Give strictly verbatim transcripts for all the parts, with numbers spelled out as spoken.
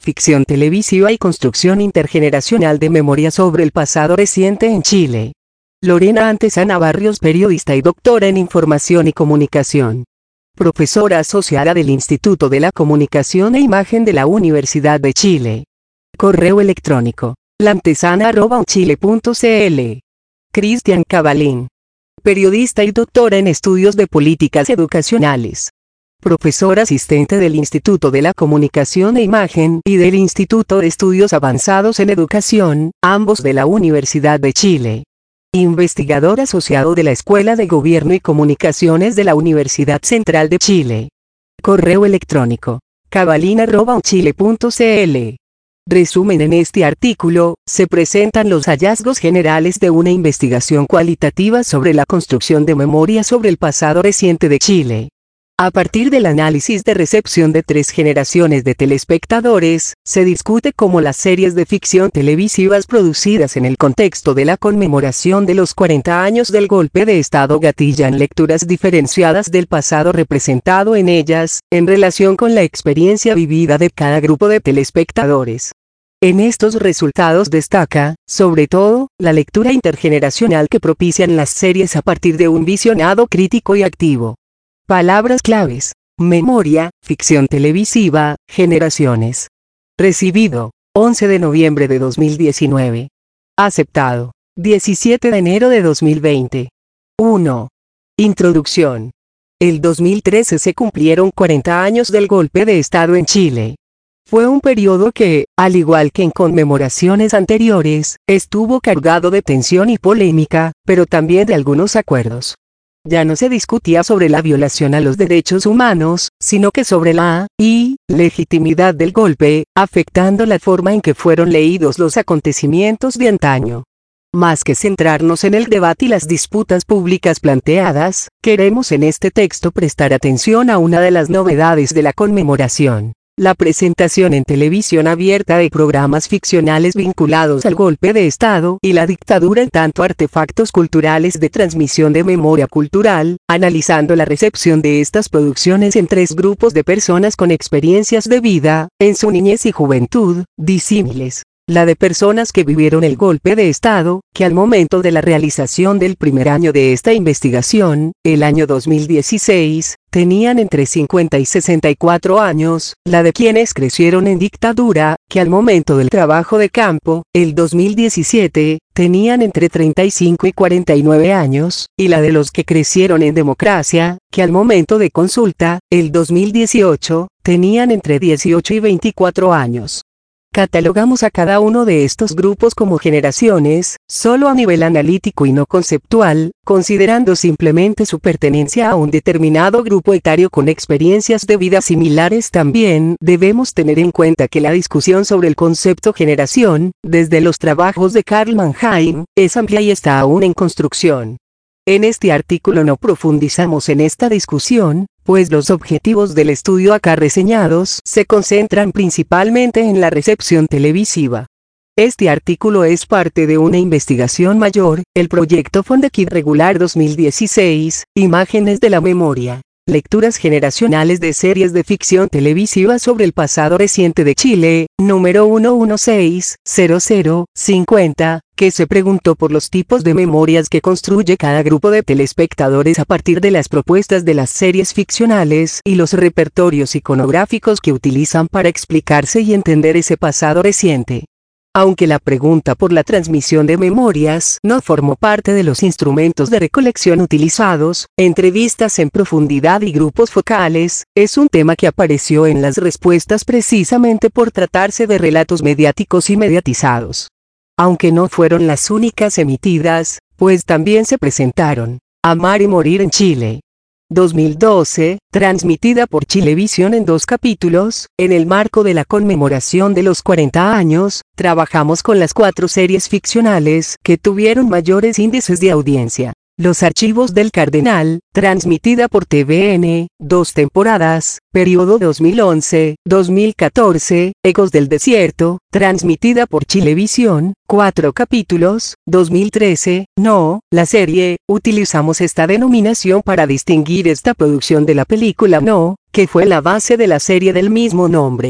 ficción televisiva y construcción intergeneracional de memoria sobre el pasado reciente en Chile. Lorena Antezana Barrios, periodista y doctora en Información y Comunicación. Profesora asociada del Instituto de la Comunicación e Imagen de la Universidad de Chile. Correo electrónico: laantesana arroba unchile punto cl. Cristian Cavalín. Periodista y doctora en Estudios de Políticas Educacionales. Profesor asistente del Instituto de la Comunicación e Imagen y del Instituto de Estudios Avanzados en Educación, ambos de la Universidad de Chile. Investigador asociado de la Escuela de Gobierno y Comunicaciones de la Universidad Central de Chile. Correo electrónico: cavalin arroba unchile punto cl. Resumen: en este artículo, se presentan los hallazgos generales de una investigación cualitativa sobre la construcción de memoria sobre el pasado reciente de Chile. A partir del análisis de recepción de tres generaciones de telespectadores, se discute cómo las series de ficción televisivas producidas en el contexto de la conmemoración de los cuarenta años del golpe de Estado gatillan lecturas diferenciadas del pasado representado en ellas, en relación con la experiencia vivida de cada grupo de telespectadores. En estos resultados destaca, sobre todo, la lectura intergeneracional que propician las series a partir de un visionado crítico y activo. Palabras claves: memoria, ficción televisiva, generaciones. Recibido: once de noviembre de dos mil diecinueve. Aceptado: diecisiete de enero de dos mil veinte. uno. Introducción. El dos mil trece se cumplieron cuarenta años del golpe de Estado en Chile. Fue un periodo que, al igual que en conmemoraciones anteriores, estuvo cargado de tensión y polémica, pero también de algunos acuerdos. Ya no se discutía sobre la violación a los derechos humanos, sino que sobre la ilegitimidad del golpe, afectando la forma en que fueron leídos los acontecimientos de antaño. Más que centrarnos en el debate y las disputas públicas planteadas, queremos en este texto prestar atención a una de las novedades de la conmemoración: la presentación en televisión abierta de programas ficcionales vinculados al golpe de Estado y la dictadura, en tanto artefactos culturales de transmisión de memoria cultural, analizando la recepción de estas producciones en tres grupos de personas con experiencias de vida, en su niñez y juventud, disímiles. La de personas que vivieron el golpe de Estado, que al momento de la realización del primer año de esta investigación, el año dos mil dieciséis, tenían entre cincuenta y sesenta y cuatro años, la de quienes crecieron en dictadura, que al momento del trabajo de campo, el dos mil diecisiete, tenían entre treinta y cinco y cuarenta y nueve años, y la de los que crecieron en democracia, que al momento de consulta, el dos mil dieciocho, tenían entre dieciocho y veinticuatro años. Catalogamos a cada uno de estos grupos como generaciones, solo a nivel analítico y no conceptual, considerando simplemente su pertenencia a un determinado grupo etario con experiencias de vida similares. También debemos tener en cuenta que la discusión sobre el concepto generación, desde los trabajos de Karl Mannheim, es amplia y está aún en construcción. En este artículo no profundizamos en esta discusión, pues los objetivos del estudio acá reseñados se concentran principalmente en la recepción televisiva. Este artículo es parte de una investigación mayor, el proyecto Fondekid Regular dos mil dieciséis, Imágenes de la Memoria. Lecturas generacionales de series de ficción televisiva sobre el pasado reciente de Chile, número uno uno seis cero cero cincuenta, que se preguntó por los tipos de memorias que construye cada grupo de telespectadores a partir de las propuestas de las series ficcionales y los repertorios iconográficos que utilizan para explicarse y entender ese pasado reciente. Aunque la pregunta por la transmisión de memorias no formó parte de los instrumentos de recolección utilizados, entrevistas en profundidad y grupos focales, es un tema que apareció en las respuestas precisamente por tratarse de relatos mediáticos y mediatizados. Aunque no fueron las únicas emitidas, pues también se presentaron Amar y Morir en Chile, dos mil doce, transmitida por Chilevisión en dos capítulos. En el marco de la conmemoración de los cuarenta años, trabajamos con las cuatro series ficcionales que tuvieron mayores índices de audiencia. Los Archivos del Cardenal, transmitida por T V N, dos temporadas, periodo dos mil once a dos mil catorce, Ecos del Desierto, transmitida por Chilevisión, cuatro capítulos, dos mil trece, No, la serie, utilizamos esta denominación para distinguir esta producción de la película No, que fue la base de la serie del mismo nombre.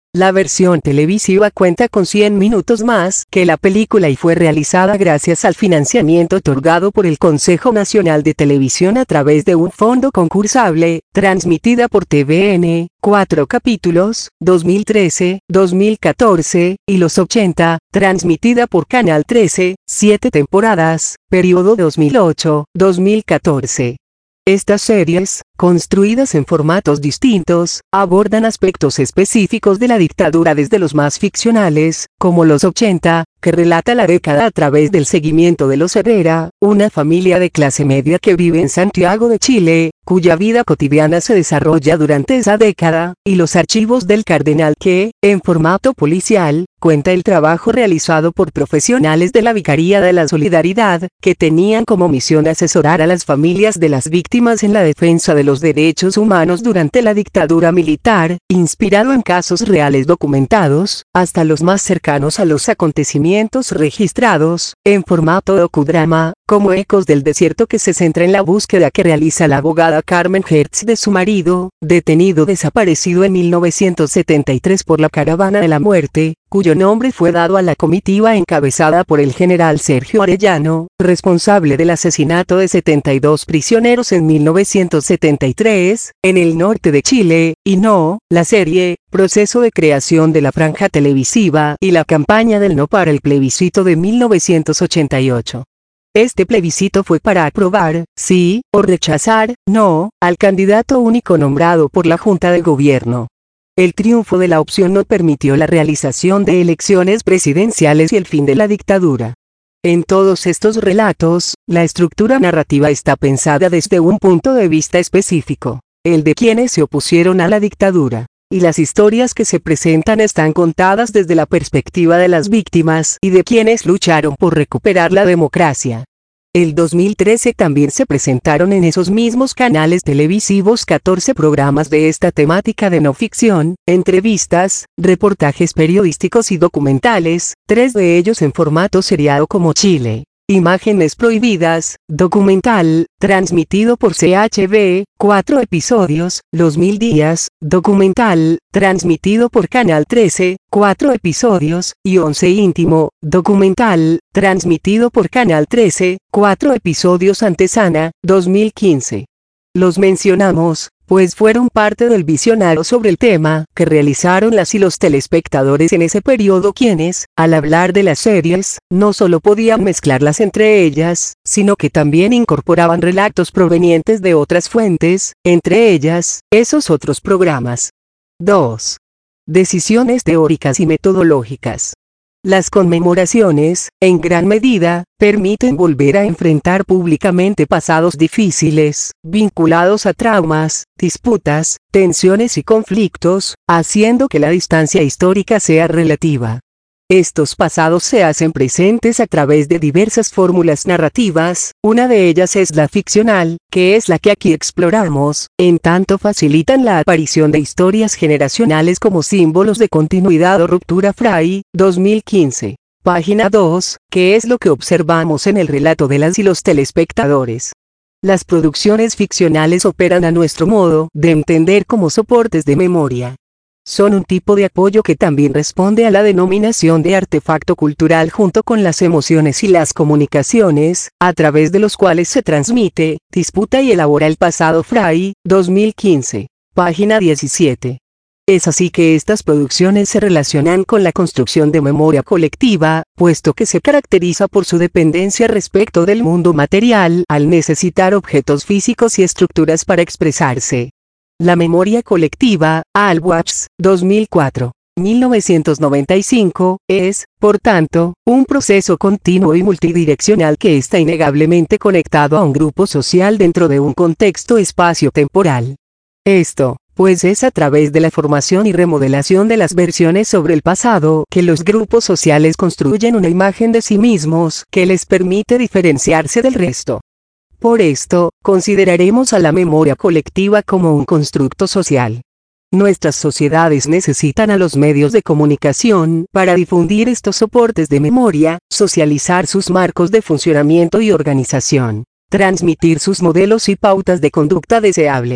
La versión televisiva cuenta con cien minutos más que la película y fue realizada gracias al financiamiento otorgado por el Consejo Nacional de Televisión a través de un fondo concursable, transmitida por T V N, cuatro capítulos, dos mil trece, dos mil catorce, y los ochenta, transmitida por Canal trece, siete temporadas, periodo dos mil ocho, dos mil catorce. Estas series, construidas en formatos distintos, abordan aspectos específicos de la dictadura desde los más ficcionales, como los ochenta, que relata la década a través del seguimiento de los Herrera, una familia de clase media que vive en Santiago de Chile, cuya vida cotidiana se desarrolla durante esa década, y los archivos del Cardenal que, en formato policial, cuenta el trabajo realizado por profesionales de la Vicaría de la Solidaridad, que tenían como misión asesorar a las familias de las víctimas en la defensa de los derechos humanos durante la dictadura militar, inspirado en casos reales documentados, hasta los más cercanos a los acontecimientos registrados, en formato docudrama, como Ecos del Desierto, que se centra en la búsqueda que realiza la abogada Carmen Hertz de su marido, detenido desaparecido en mil novecientos setenta y tres por la Caravana de la Muerte, cuyo nombre fue dado a la comitiva encabezada por el general Sergio Arellano, responsable del asesinato de setenta y dos prisioneros en mil novecientos setenta y tres, en el norte de Chile, y no, la serie, proceso de creación de la franja televisiva y la campaña del no para el plebiscito de mil novecientos ochenta y ocho. Este plebiscito fue para aprobar, sí, o rechazar, no, al candidato único nombrado por la Junta de Gobierno. El triunfo de la opción no permitió la realización de elecciones presidenciales y el fin de la dictadura. En todos estos relatos, la estructura narrativa está pensada desde un punto de vista específico, el de quienes se opusieron a la dictadura, y las historias que se presentan están contadas desde la perspectiva de las víctimas y de quienes lucharon por recuperar la democracia. El dos mil trece también se presentaron en esos mismos canales televisivos catorce programas de esta temática de no ficción, entrevistas, reportajes periodísticos y documentales, tres de ellos en formato seriado como Chile. Imágenes prohibidas, documental, transmitido por C H V, cuatro episodios, Los Mil Días, documental, transmitido por Canal trece, cuatro episodios, y Once Íntimo, documental, transmitido por Canal trece, cuatro episodios. Antesana, dos mil quince. Los mencionamos, pues fueron parte del visionado sobre el tema que realizaron las y los telespectadores en ese periodo, quienes, al hablar de las series, no solo podían mezclarlas entre ellas, sino que también incorporaban relatos provenientes de otras fuentes, entre ellas, esos otros programas. dos. Decisiones teóricas y metodológicas. Las conmemoraciones, en gran medida, permiten volver a enfrentar públicamente pasados difíciles, vinculados a traumas, disputas, tensiones y conflictos, haciendo que la distancia histórica sea relativa. Estos pasados se hacen presentes a través de diversas fórmulas narrativas, una de ellas es la ficcional, que es la que aquí exploramos, en tanto facilitan la aparición de historias generacionales como símbolos de continuidad o ruptura. Fray, dos mil quince. Página dos, que es lo que observamos en el relato de las y los telespectadores. Las producciones ficcionales operan a nuestro modo de entender como soportes de memoria. Son un tipo de apoyo que también responde a la denominación de artefacto cultural junto con las emociones y las comunicaciones, a través de los cuales se transmite, disputa y elabora el pasado. Fray, dos mil quince. Página diecisiete. Es así que estas producciones se relacionan con la construcción de memoria colectiva, puesto que se caracteriza por su dependencia respecto del mundo material al necesitar objetos físicos y estructuras para expresarse. La memoria colectiva, Alwachs, dos mil cuatro. mil novecientos noventa y cinco, es, por tanto, un proceso continuo y multidireccional que está innegablemente conectado a un grupo social dentro de un contexto espacio-temporal. Esto, pues es a través de la formación y remodelación de las versiones sobre el pasado que los grupos sociales construyen una imagen de sí mismos que les permite diferenciarse del resto. Por esto, consideraremos a la memoria colectiva como un constructo social. Nuestras sociedades necesitan a los medios de comunicación para difundir estos soportes de memoria, socializar sus marcos de funcionamiento y organización, transmitir sus modelos y pautas de conducta deseables.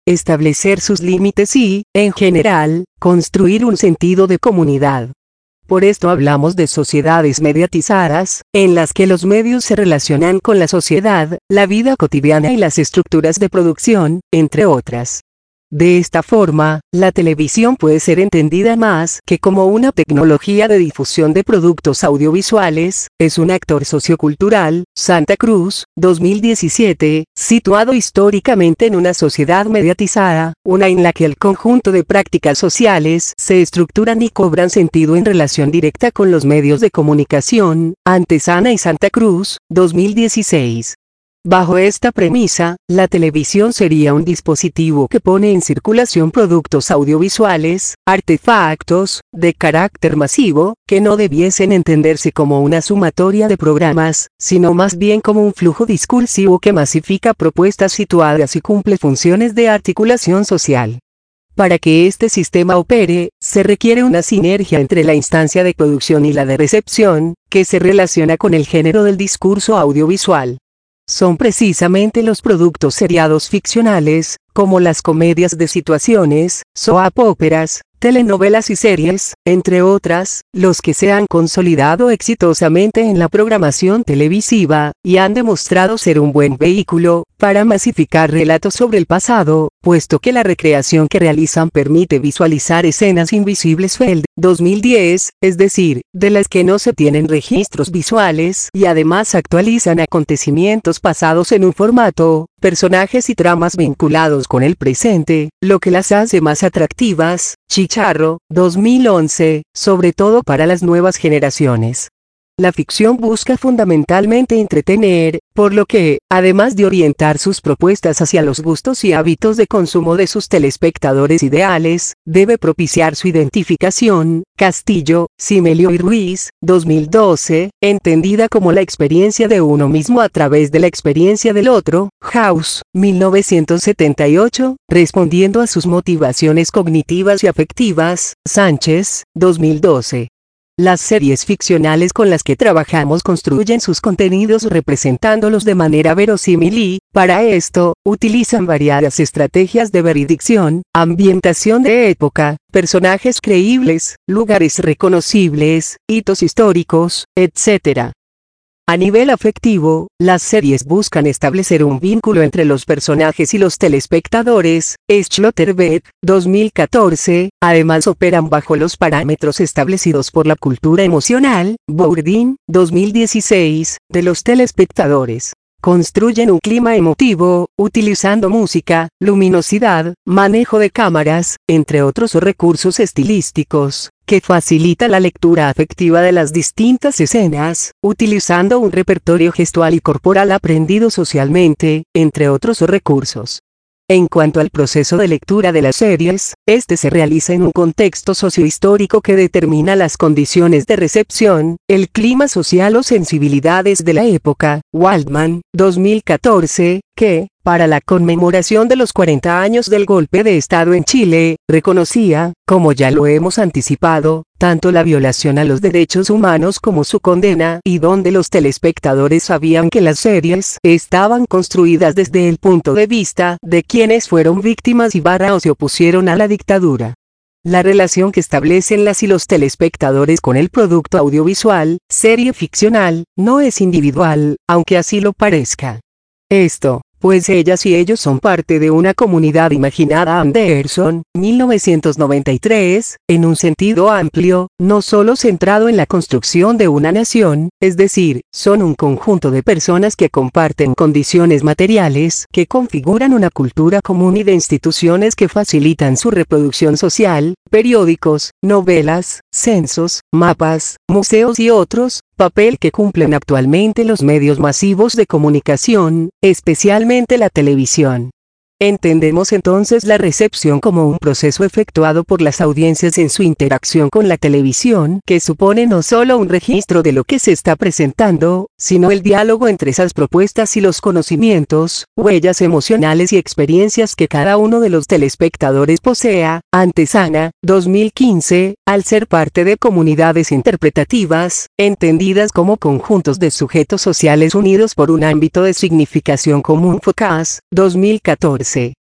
establecer sus límites y, en general, construir un sentido de comunidad. Por esto hablamos de sociedades mediatizadas, en las que los medios se relacionan con la sociedad, la vida cotidiana y las estructuras de producción, entre otras. De esta forma, la televisión puede ser entendida más que como una tecnología de difusión de productos audiovisuales, es un actor sociocultural. Santa Cruz, dos mil diecisiete, situado históricamente en una sociedad mediatizada, una en la que el conjunto de prácticas sociales se estructuran y cobran sentido en relación directa con los medios de comunicación. Antesana y Santa Cruz, dos mil dieciséis. Bajo esta premisa, la televisión sería un dispositivo que pone en circulación productos audiovisuales, artefactos, de carácter masivo, que no debiesen entenderse como una sumatoria de programas, sino más bien como un flujo discursivo que masifica propuestas situadas y cumple funciones de articulación social. Para que este sistema opere, se requiere una sinergia entre la instancia de producción y la de recepción, que se relaciona con el género del discurso audiovisual. Son precisamente los productos seriados ficcionales, como las comedias de situaciones, soap operas, telenovelas y series, entre otras, los que se han consolidado exitosamente en la programación televisiva, y han demostrado ser un buen vehículo para masificar relatos sobre el pasado, puesto que la recreación que realizan permite visualizar escenas invisibles Feld, dos mil diez, es decir, de las que no se tienen registros visuales, y además actualizan acontecimientos pasados en un formato, personajes y tramas vinculados con el presente, lo que las hace más atractivas. Chicharro, dos mil once, sobre todo para las nuevas generaciones. La ficción busca fundamentalmente entretener, por lo que, además de orientar sus propuestas hacia los gustos y hábitos de consumo de sus telespectadores ideales, debe propiciar su identificación. Castillo, Simelio y Ruiz, dos mil doce, entendida como la experiencia de uno mismo a través de la experiencia del otro. House, mil novecientos setenta y ocho, respondiendo a sus motivaciones cognitivas y afectivas. Sánchez, dos mil doce. Las series ficcionales con las que trabajamos construyen sus contenidos representándolos de manera verosímil y, para esto, utilizan variadas estrategias de veridicción, ambientación de época, personajes creíbles, lugares reconocibles, hitos históricos, etcétera. A nivel afectivo, las series buscan establecer un vínculo entre los personajes y los telespectadores. Schlotterbeck, dos mil catorce, además operan bajo los parámetros establecidos por la cultura emocional. Bourdin, dos mil dieciséis, de los telespectadores. Construyen un clima emotivo, utilizando música, luminosidad, manejo de cámaras, entre otros recursos estilísticos, que facilita la lectura afectiva de las distintas escenas, utilizando un repertorio gestual y corporal aprendido socialmente, entre otros recursos. En cuanto al proceso de lectura de las series, este se realiza en un contexto sociohistórico que determina las condiciones de recepción, el clima social o sensibilidades de la época. Waldman, dos mil catorce, que, para la conmemoración de los cuarenta años del golpe de Estado en Chile, reconocía, como ya lo hemos anticipado, tanto la violación a los derechos humanos como su condena, y donde los telespectadores sabían que las series estaban construidas desde el punto de vista de quienes fueron víctimas y barra o se opusieron a la dictadura. La relación que establecen las y los telespectadores con el producto audiovisual, serie ficcional, no es individual, aunque así lo parezca. Esto, pues ellas y ellos son parte de una comunidad imaginada. Anderson, mil novecientos noventa y tres, en un sentido amplio, no solo centrado en la construcción de una nación, es decir, son un conjunto de personas que comparten condiciones materiales que configuran una cultura común y de instituciones que facilitan su reproducción social, periódicos, novelas, censos, mapas, museos y otros, papel que cumplen actualmente los medios masivos de comunicación, especialmente la televisión. Entendemos entonces la recepción como un proceso efectuado por las audiencias en su interacción con la televisión, que supone no solo un registro de lo que se está presentando, sino el diálogo entre esas propuestas y los conocimientos, huellas emocionales y experiencias que cada uno de los telespectadores posea. Antesana, dos mil quince, al ser parte de comunidades interpretativas, entendidas como conjuntos de sujetos sociales unidos por un ámbito de significación común. Focas, dos mil catorce.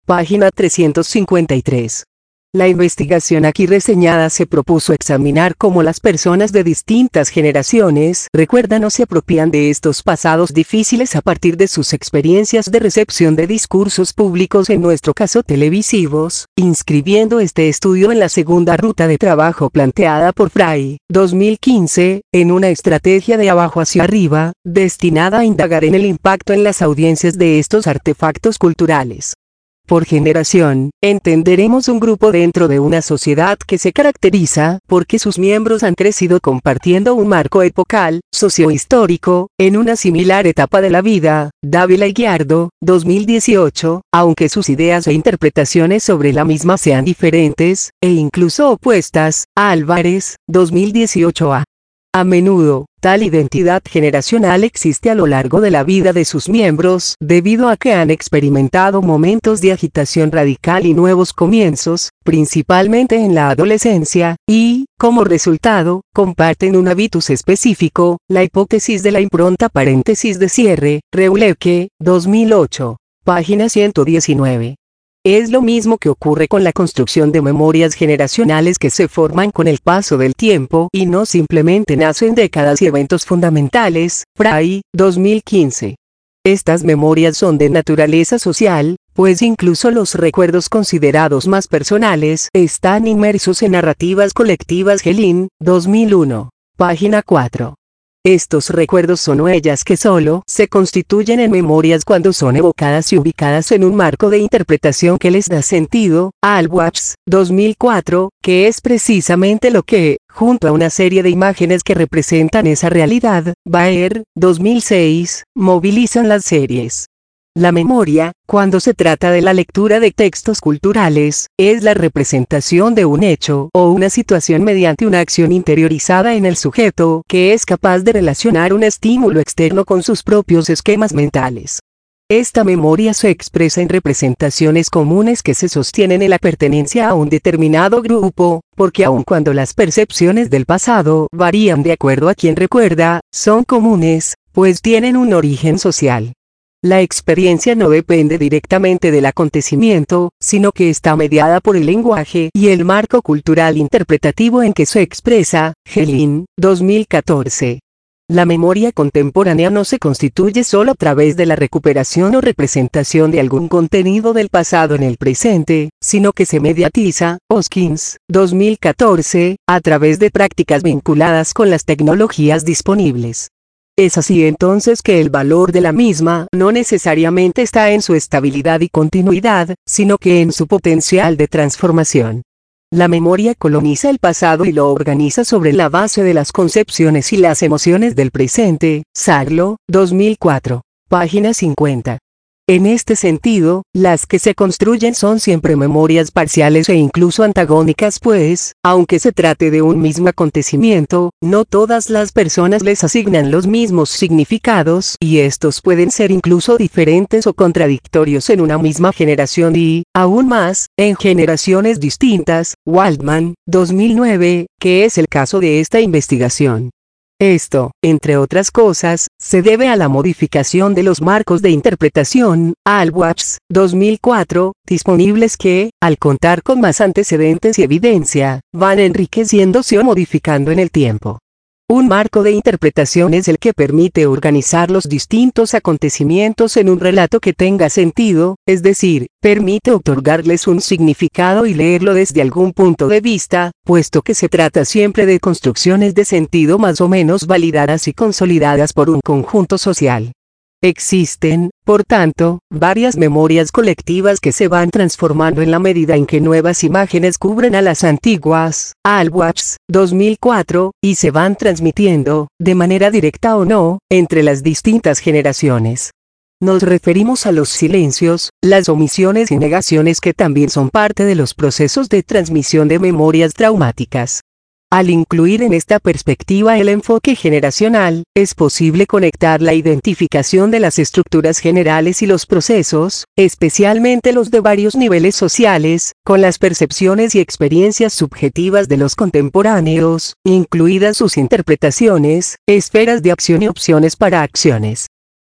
Página trescientos cincuenta y tres. La investigación aquí reseñada se propuso examinar cómo las personas de distintas generaciones recuerdan o se apropian de estos pasados difíciles a partir de sus experiencias de recepción de discursos públicos, en nuestro caso televisivos, inscribiendo este estudio en la segunda ruta de trabajo planteada por Fray, dos mil quince, en una estrategia de abajo hacia arriba, destinada a indagar en el impacto en las audiencias de estos artefactos culturales. Por generación, entenderemos un grupo dentro de una sociedad que se caracteriza porque sus miembros han crecido compartiendo un marco epocal, sociohistórico, en una similar etapa de la vida. Dávila y Guiardo, dos mil dieciocho, aunque sus ideas e interpretaciones sobre la misma sean diferentes, e incluso opuestas. Álvarez, dos mil dieciocho a. A menudo, tal identidad generacional existe a lo largo de la vida de sus miembros, debido a que han experimentado momentos de agitación radical y nuevos comienzos, principalmente en la adolescencia, y, como resultado, comparten un habitus específico. La hipótesis de la impronta paréntesis de cierre, Reuleque, dos mil ocho. Página ciento diecinueve. Es lo mismo que ocurre con la construcción de memorias generacionales que se forman con el paso del tiempo y no simplemente nacen de décadas y eventos fundamentales. Fray, dos mil quince. Estas memorias son de naturaleza social, pues incluso los recuerdos considerados más personales están inmersos en narrativas colectivas. Gelin, dos mil uno. Página cuatro. Estos recuerdos son huellas que solo se constituyen en memorias cuando son evocadas y ubicadas en un marco de interpretación que les da sentido. Alwachs, dos mil cuatro, que es precisamente lo que, junto a una serie de imágenes que representan esa realidad, Baer, dos mil seis, movilizan las series. La memoria, cuando se trata de la lectura de textos culturales, es la representación de un hecho o una situación mediante una acción interiorizada en el sujeto, que es capaz de relacionar un estímulo externo con sus propios esquemas mentales. Esta memoria se expresa en representaciones comunes que se sostienen en la pertenencia a un determinado grupo, porque aun cuando las percepciones del pasado varían de acuerdo a quien recuerda, son comunes, pues tienen un origen social. La experiencia no depende directamente del acontecimiento, sino que está mediada por el lenguaje y el marco cultural interpretativo en que se expresa. Gelin, dos mil catorce. La memoria contemporánea no se constituye solo a través de la recuperación o representación de algún contenido del pasado en el presente, sino que se mediatiza. Hoskins, dos mil catorce, a través de prácticas vinculadas con las tecnologías disponibles. Es así entonces que el valor de la misma no necesariamente está en su estabilidad y continuidad, sino que en su potencial de transformación. La memoria coloniza el pasado y lo organiza sobre la base de las concepciones y las emociones del presente. Sarlo, dos mil cuatro. Página cincuenta. En este sentido, las que se construyen son siempre memorias parciales e incluso antagónicas, pues, aunque se trate de un mismo acontecimiento, no todas las personas les asignan los mismos significados, y estos pueden ser incluso diferentes o contradictorios en una misma generación y, aún más, en generaciones distintas. Waldman, dos mil nueve, que es el caso de esta investigación. Esto, entre otras cosas, se debe a la modificación de los marcos de interpretación, Alwachs, dos mil cuatro, disponibles que, al contar con más antecedentes y evidencia, van enriqueciéndose o modificando en el tiempo. Un marco de interpretación es el que permite organizar los distintos acontecimientos en un relato que tenga sentido, es decir, permite otorgarles un significado y leerlo desde algún punto de vista, puesto que se trata siempre de construcciones de sentido más o menos validadas y consolidadas por un conjunto social. Existen, por tanto, varias memorias colectivas que se van transformando en la medida en que nuevas imágenes cubren a las antiguas. Alwachs, dos mil cuatro, y se van transmitiendo, de manera directa o no, entre las distintas generaciones. Nos referimos a los silencios, las omisiones y negaciones que también son parte de los procesos de transmisión de memorias traumáticas. Al incluir en esta perspectiva el enfoque generacional, es posible conectar la identificación de las estructuras generales y los procesos, especialmente los de varios niveles sociales, con las percepciones y experiencias subjetivas de los contemporáneos, incluidas sus interpretaciones, esferas de acción y opciones para acciones.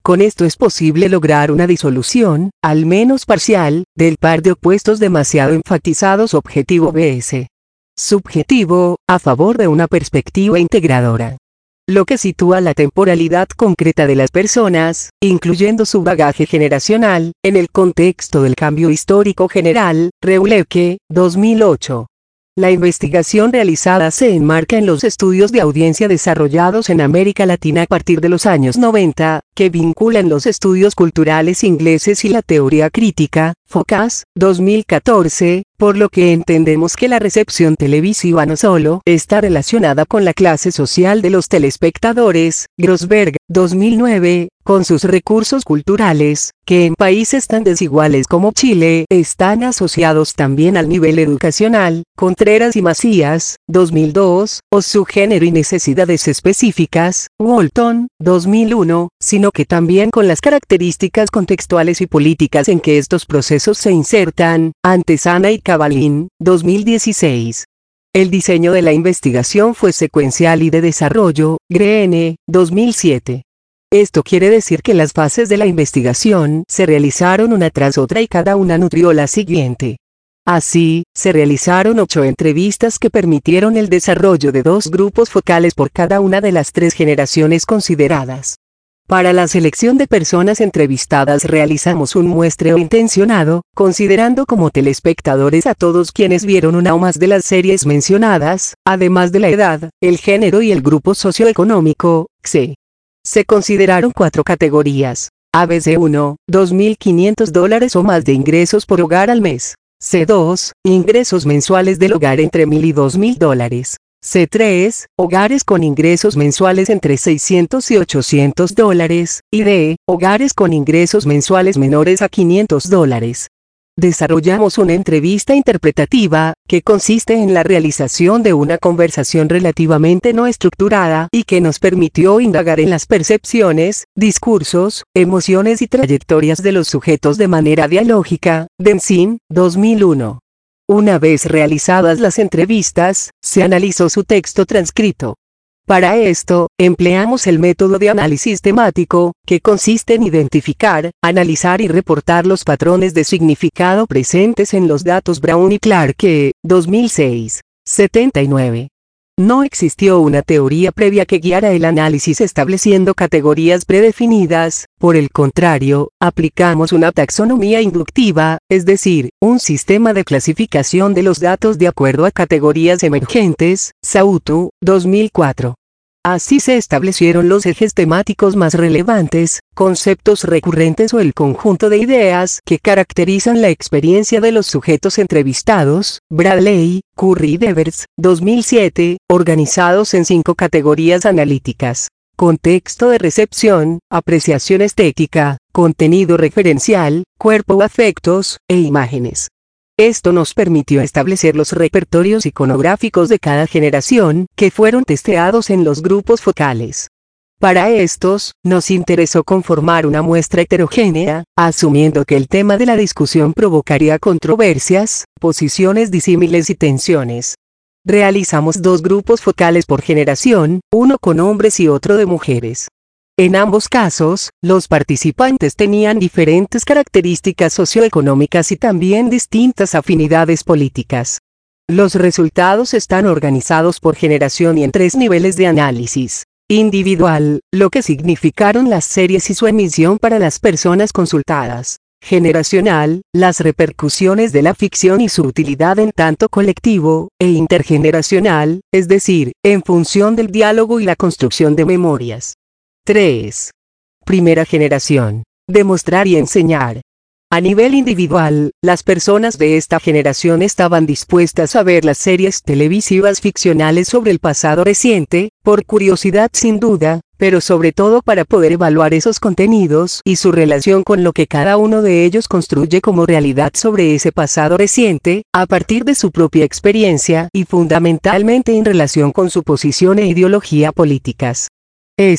Con esto es posible lograr una disolución, al menos parcial, del par de opuestos demasiado enfatizados objetivo vs subjetivo, a favor de una perspectiva integradora. Lo que sitúa la temporalidad concreta de las personas, incluyendo su bagaje generacional, en el contexto del cambio histórico general. Reuleke, dos mil ocho. La investigación realizada se enmarca en los estudios de audiencia desarrollados en América Latina a partir de los años noventa, que vinculan los estudios culturales ingleses y la teoría crítica. Focas, dos mil catorce, por lo que entendemos que la recepción televisiva no solo está relacionada con la clase social de los telespectadores. Grossberg, dos mil nueve, con sus recursos culturales, que en países tan desiguales como Chile están asociados también al nivel educacional. Contreras y Macías, dos mil dos, o su género y necesidades específicas. Walton, dos mil uno, sino que también con las características contextuales y políticas en que estos procesos se insertan. Antesana y Cavalín, dos mil dieciséis. El diseño de la investigación fue secuencial y de desarrollo. Greene, dos mil siete. Esto quiere decir que las fases de la investigación se realizaron una tras otra y cada una nutrió la siguiente. Así, se realizaron ocho entrevistas que permitieron el desarrollo de dos grupos focales por cada una de las tres generaciones consideradas. Para la selección de personas entrevistadas realizamos un muestreo intencionado, considerando como telespectadores a todos quienes vieron una o más de las series mencionadas, además de la edad, el género y el grupo socioeconómico. C. Se consideraron cuatro categorías. A B C uno, dos mil quinientos dólares o más de ingresos por hogar al mes. C dos, ingresos mensuales del hogar entre mil y dos mil dólares. C tres, hogares con ingresos mensuales entre seiscientos y ochocientos dólares, y D, hogares con ingresos mensuales menores a quinientos dólares. Desarrollamos una entrevista interpretativa, que consiste en la realización de una conversación relativamente no estructurada y que nos permitió indagar en las percepciones, discursos, emociones y trayectorias de los sujetos de manera dialógica. Denzin, dos mil uno. Una vez realizadas las entrevistas, se analizó su texto transcrito. Para esto, empleamos el método de análisis temático, que consiste en identificar, analizar y reportar los patrones de significado presentes en los datos Brown y Clarke, dos mil seis. setenta y nueve. No existió una teoría previa que guiara el análisis estableciendo categorías predefinidas. Por el contrario, aplicamos una taxonomía inductiva, es decir, un sistema de clasificación de los datos de acuerdo a categorías emergentes. Sautu, dos mil cuatro. Así se establecieron los ejes temáticos más relevantes, conceptos recurrentes o el conjunto de ideas que caracterizan la experiencia de los sujetos entrevistados. Bradley, Curry y Devers, dos mil siete, organizados en cinco categorías analíticas: contexto de recepción, apreciación estética, contenido referencial, cuerpo o afectos, e imágenes. Esto nos permitió establecer los repertorios iconográficos de cada generación, que fueron testeados en los grupos focales. Para estos, nos interesó conformar una muestra heterogénea, asumiendo que el tema de la discusión provocaría controversias, posiciones disímiles y tensiones. Realizamos dos grupos focales por generación, uno con hombres y otro de mujeres. En ambos casos, los participantes tenían diferentes características socioeconómicas y también distintas afinidades políticas. Los resultados están organizados por generación y en tres niveles de análisis. Individual, lo que significaron las series y su emisión para las personas consultadas. Generacional, las repercusiones de la ficción y su utilidad en tanto colectivo, e intergeneracional, es decir, en función del diálogo y la construcción de memorias. tres. Primera generación. Demostrar y enseñar. A nivel individual, las personas de esta generación estaban dispuestas a ver las series televisivas ficcionales sobre el pasado reciente, por curiosidad sin duda, pero sobre todo para poder evaluar esos contenidos y su relación con lo que cada uno de ellos construye como realidad sobre ese pasado reciente, a partir de su propia experiencia y fundamentalmente en relación con su posición e ideología políticas. Esto,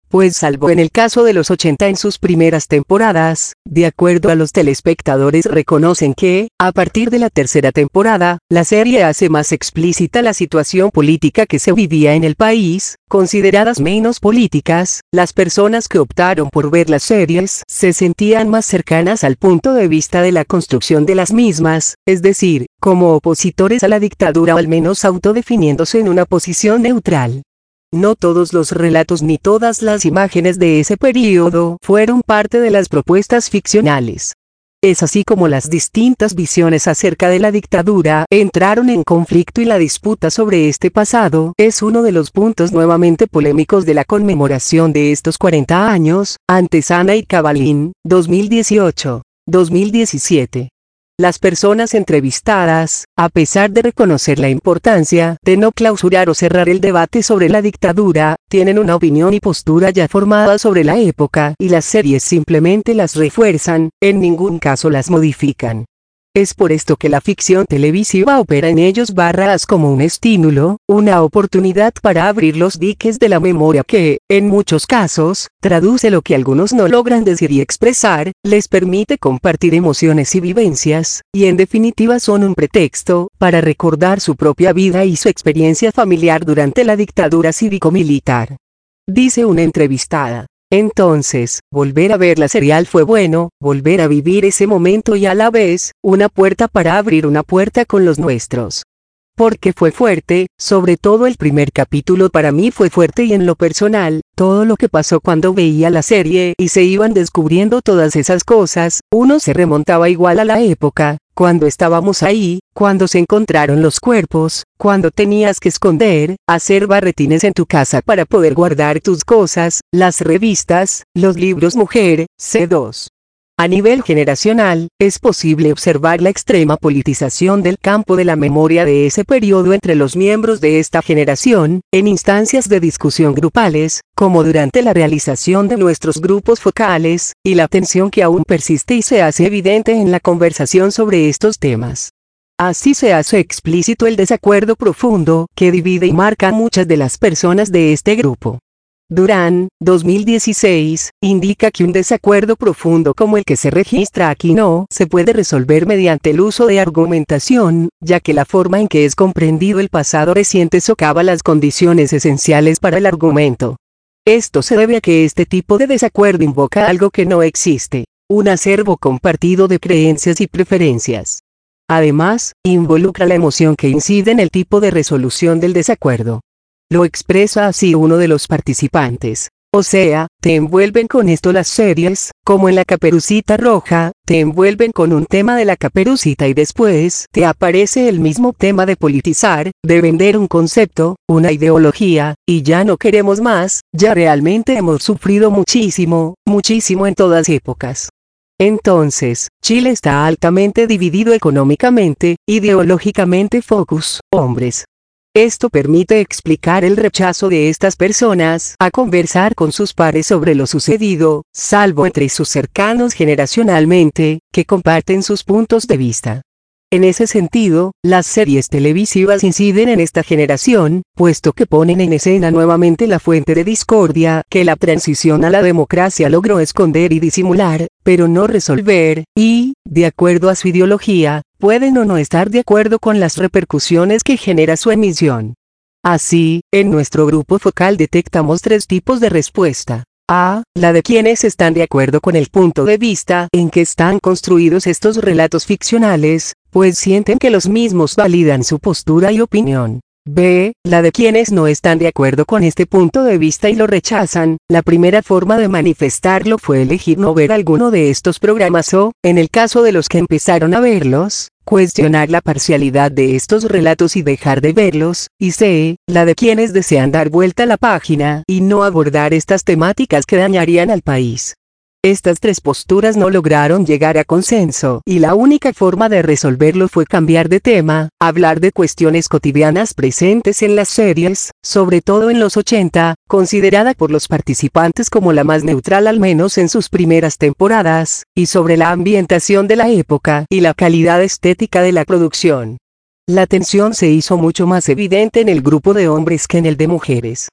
pues salvo en el caso de los ochenta en sus primeras temporadas, de acuerdo a los telespectadores reconocen que, a partir de la tercera temporada, la serie hace más explícita la situación política que se vivía en el país, consideradas menos políticas, las personas que optaron por ver las series se sentían más cercanas al punto de vista de la construcción de las mismas, es decir, como opositores a la dictadura o al menos autodefiniéndose en una posición neutral. No todos los relatos ni todas las imágenes de ese período fueron parte de las propuestas ficcionales. Es así como las distintas visiones acerca de la dictadura entraron en conflicto y la disputa sobre este pasado es uno de los puntos nuevamente polémicos de la conmemoración de estos cuarenta años, Antesana y Cabalín, dos mil dieciocho, dos mil diecisiete. Las personas entrevistadas, a pesar de reconocer la importancia de no clausurar o cerrar el debate sobre la dictadura, tienen una opinión y postura ya formada sobre la época y las series simplemente las refuerzan, en ningún caso las modifican. Es por esto que la ficción televisiva opera en ellos barras como un estímulo, una oportunidad para abrir los diques de la memoria que, en muchos casos, traduce lo que algunos no logran decir y expresar, les permite compartir emociones y vivencias, y en definitiva son un pretexto para recordar su propia vida y su experiencia familiar durante la dictadura cívico-militar. Dice una entrevistada. Entonces, volver a ver la serial fue bueno, volver a vivir ese momento y a la vez, una puerta para abrir una puerta con los nuestros. Porque fue fuerte, sobre todo el primer capítulo para mí fue fuerte y en lo personal, todo lo que pasó cuando veía la serie y se iban descubriendo todas esas cosas, uno se remontaba igual a la época, cuando estábamos ahí, cuando se encontraron los cuerpos, cuando tenías que esconder, hacer barretines en tu casa para poder guardar tus cosas, las revistas, los libros mujer, C dos. A nivel generacional, es posible observar la extrema politización del campo de la memoria de ese periodo entre los miembros de esta generación, en instancias de discusión grupales, como durante la realización de nuestros grupos focales, y la tensión que aún persiste y se hace evidente en la conversación sobre estos temas. Así se hace explícito el desacuerdo profundo que divide y marca a muchas de las personas de este grupo. Durán, dos mil dieciséis, indica que un desacuerdo profundo como el que se registra aquí no se puede resolver mediante el uso de argumentación, ya que la forma en que es comprendido el pasado reciente socava las condiciones esenciales para el argumento. Esto se debe a que este tipo de desacuerdo invoca algo que no existe, un acervo compartido de creencias y preferencias. Además, involucra la emoción que incide en el tipo de resolución del desacuerdo. Lo expresa así uno de los participantes. O sea, te envuelven con esto las series, como en La Caperucita Roja, te envuelven con un tema de la caperucita y después te aparece el mismo tema de politizar, de vender un concepto, una ideología, y ya no queremos más, ya realmente hemos sufrido muchísimo, muchísimo en todas épocas. Entonces, Chile está altamente dividido económicamente, ideológicamente focus, hombres. Esto permite explicar el rechazo de estas personas a conversar con sus pares sobre lo sucedido, salvo entre sus cercanos generacionalmente, que comparten sus puntos de vista. En ese sentido, las series televisivas inciden en esta generación, puesto que ponen en escena nuevamente la fuente de discordia que la transición a la democracia logró esconder y disimular, pero no resolver, y, de acuerdo a su ideología, pueden o no estar de acuerdo con las repercusiones que genera su emisión. Así, en nuestro grupo focal detectamos tres tipos de respuesta. A. La de quienes están de acuerdo con el punto de vista en que están construidos estos relatos ficcionales, pues sienten que los mismos validan su postura y opinión. B. La de quienes no están de acuerdo con este punto de vista y lo rechazan. La primera forma de manifestarlo fue elegir no ver alguno de estos programas o, en el caso de los que empezaron a verlos, cuestionar la parcialidad de estos relatos y dejar de verlos. Y C. La de quienes desean dar vuelta a la página y no abordar estas temáticas que dañarían al país. Estas tres posturas no lograron llegar a consenso, y la única forma de resolverlo fue cambiar de tema, hablar de cuestiones cotidianas presentes en las series, sobre todo en los ochenta, considerada por los participantes como la más neutral al menos en sus primeras temporadas, y sobre la ambientación de la época y la calidad estética de la producción. La tensión se hizo mucho más evidente en el grupo de hombres que en el de mujeres.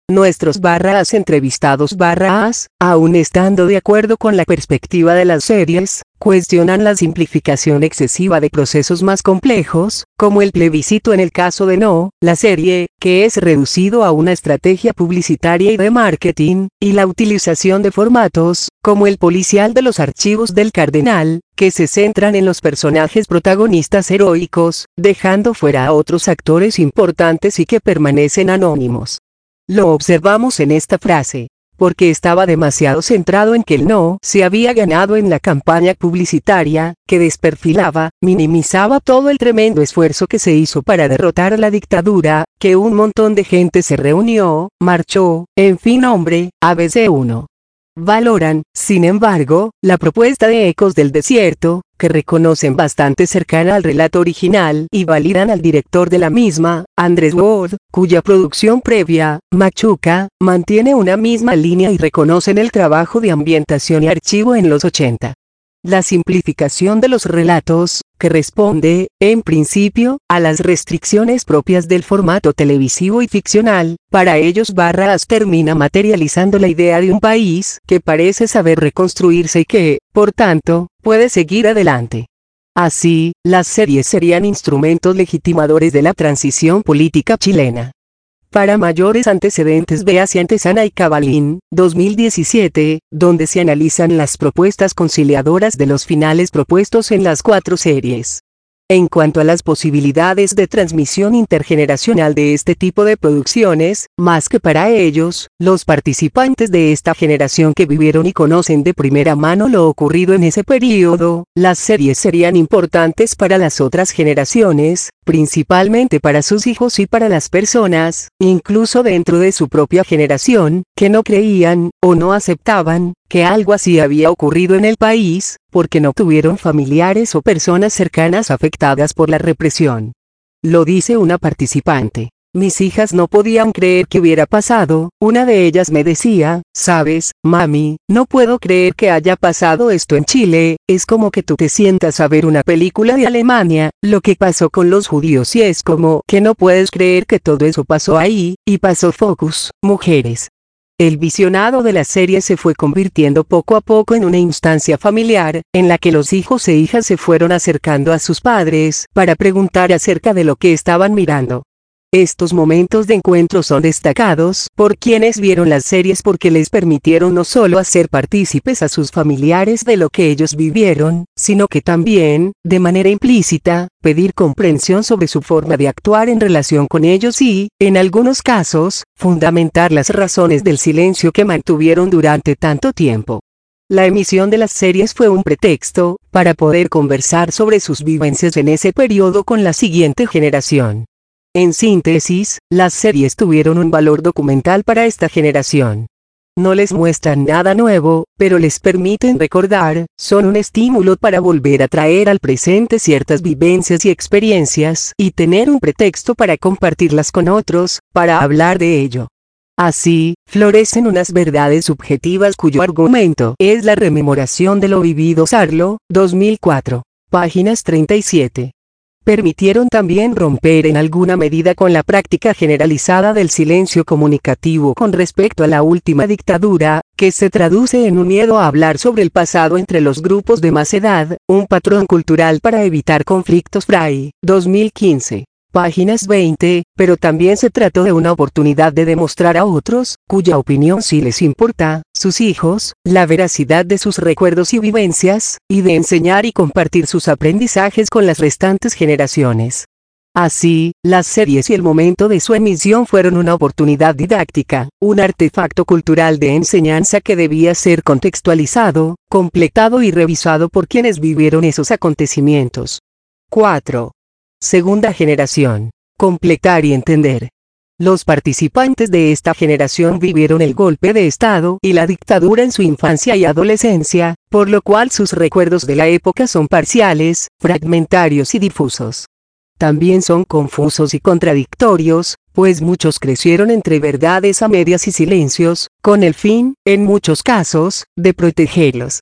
Nuestros barras entrevistados barras, aun estando de acuerdo con la perspectiva de las series, cuestionan la simplificación excesiva de procesos más complejos, como el plebiscito en el caso de No, la serie, que es reducido a una estrategia publicitaria y de marketing, y la utilización de formatos, como el policial de los archivos del Cardenal, que se centran en los personajes protagonistas heroicos, dejando fuera a otros actores importantes y que permanecen anónimos. Lo observamos en esta frase, porque estaba demasiado centrado en que el no se había ganado en la campaña publicitaria, que desperfilaba, minimizaba todo el tremendo esfuerzo que se hizo para derrotar a la dictadura, que un montón de gente se reunió, marchó, en fin hombre, A B C uno. Valoran, sin embargo, la propuesta de Ecos del Desierto, que reconocen bastante cercana al relato original y validan al director de la misma, Andrés Wood, cuya producción previa, Machuca, mantiene una misma línea y reconocen el trabajo de ambientación y archivo en los ochenta. La simplificación de los relatos, que responde, en principio, a las restricciones propias del formato televisivo y ficcional, para ellos Barras termina materializando la idea de un país que parece saber reconstruirse y que, por tanto, puede seguir adelante. Así, las series serían instrumentos legitimadores de la transición política chilena. Para mayores antecedentes véase Antesana y Cabalín, dos mil diecisiete, donde se analizan las propuestas conciliadoras de los finales propuestos en las cuatro series. En cuanto a las posibilidades de transmisión intergeneracional de este tipo de producciones, más que para ellos, los participantes de esta generación que vivieron y conocen de primera mano lo ocurrido en ese periodo, las series serían importantes para las otras generaciones, principalmente para sus hijos y para las personas, incluso dentro de su propia generación, que no creían, o no aceptaban, que algo así había ocurrido en el país, porque no tuvieron familiares o personas cercanas afectadas por la represión. Lo dice una participante. Mis hijas no podían creer que hubiera pasado, una de ellas me decía, sabes, mami, no puedo creer que haya pasado esto en Chile, es como que tú te sientas a ver una película de Alemania, lo que pasó con los judíos y es como que no puedes creer que todo eso pasó ahí, y pasó Focus, mujeres. El visionado de la serie se fue convirtiendo poco a poco en una instancia familiar, en la que los hijos e hijas se fueron acercando a sus padres para preguntar acerca de lo que estaban mirando. Estos momentos de encuentro son destacados por quienes vieron las series porque les permitieron no solo hacer partícipes a sus familiares de lo que ellos vivieron, sino que también, de manera implícita, pedir comprensión sobre su forma de actuar en relación con ellos y, en algunos casos, fundamentar las razones del silencio que mantuvieron durante tanto tiempo. La emisión de las series fue un pretexto para poder conversar sobre sus vivencias en ese periodo con la siguiente generación. En síntesis, las series tuvieron un valor documental para esta generación. No les muestran nada nuevo, pero les permiten recordar, son un estímulo para volver a traer al presente ciertas vivencias y experiencias y tener un pretexto para compartirlas con otros, para hablar de ello. Así, florecen unas verdades subjetivas cuyo argumento es la rememoración de lo vivido. Sarlo, dos mil cuatro. Páginas treinta y siete. Permitieron también romper en alguna medida con la práctica generalizada del silencio comunicativo con respecto a la última dictadura, que se traduce en un miedo a hablar sobre el pasado entre los grupos de más edad, un patrón cultural para evitar conflictos. Fray, dos mil quince. Páginas veinte, pero también se trató de una oportunidad de demostrar a otros, cuya opinión sí les importa, sus hijos, la veracidad de sus recuerdos y vivencias, y de enseñar y compartir sus aprendizajes con las restantes generaciones. Así, las series y el momento de su emisión fueron una oportunidad didáctica, un artefacto cultural de enseñanza que debía ser contextualizado, completado y revisado por quienes vivieron esos acontecimientos. cuatro. Segunda generación. Completar y entender. Los participantes de esta generación vivieron el golpe de Estado y la dictadura en su infancia y adolescencia, por lo cual sus recuerdos de la época son parciales, fragmentarios y difusos. También son confusos y contradictorios, pues muchos crecieron entre verdades a medias y silencios, con el fin, en muchos casos, de protegerlos.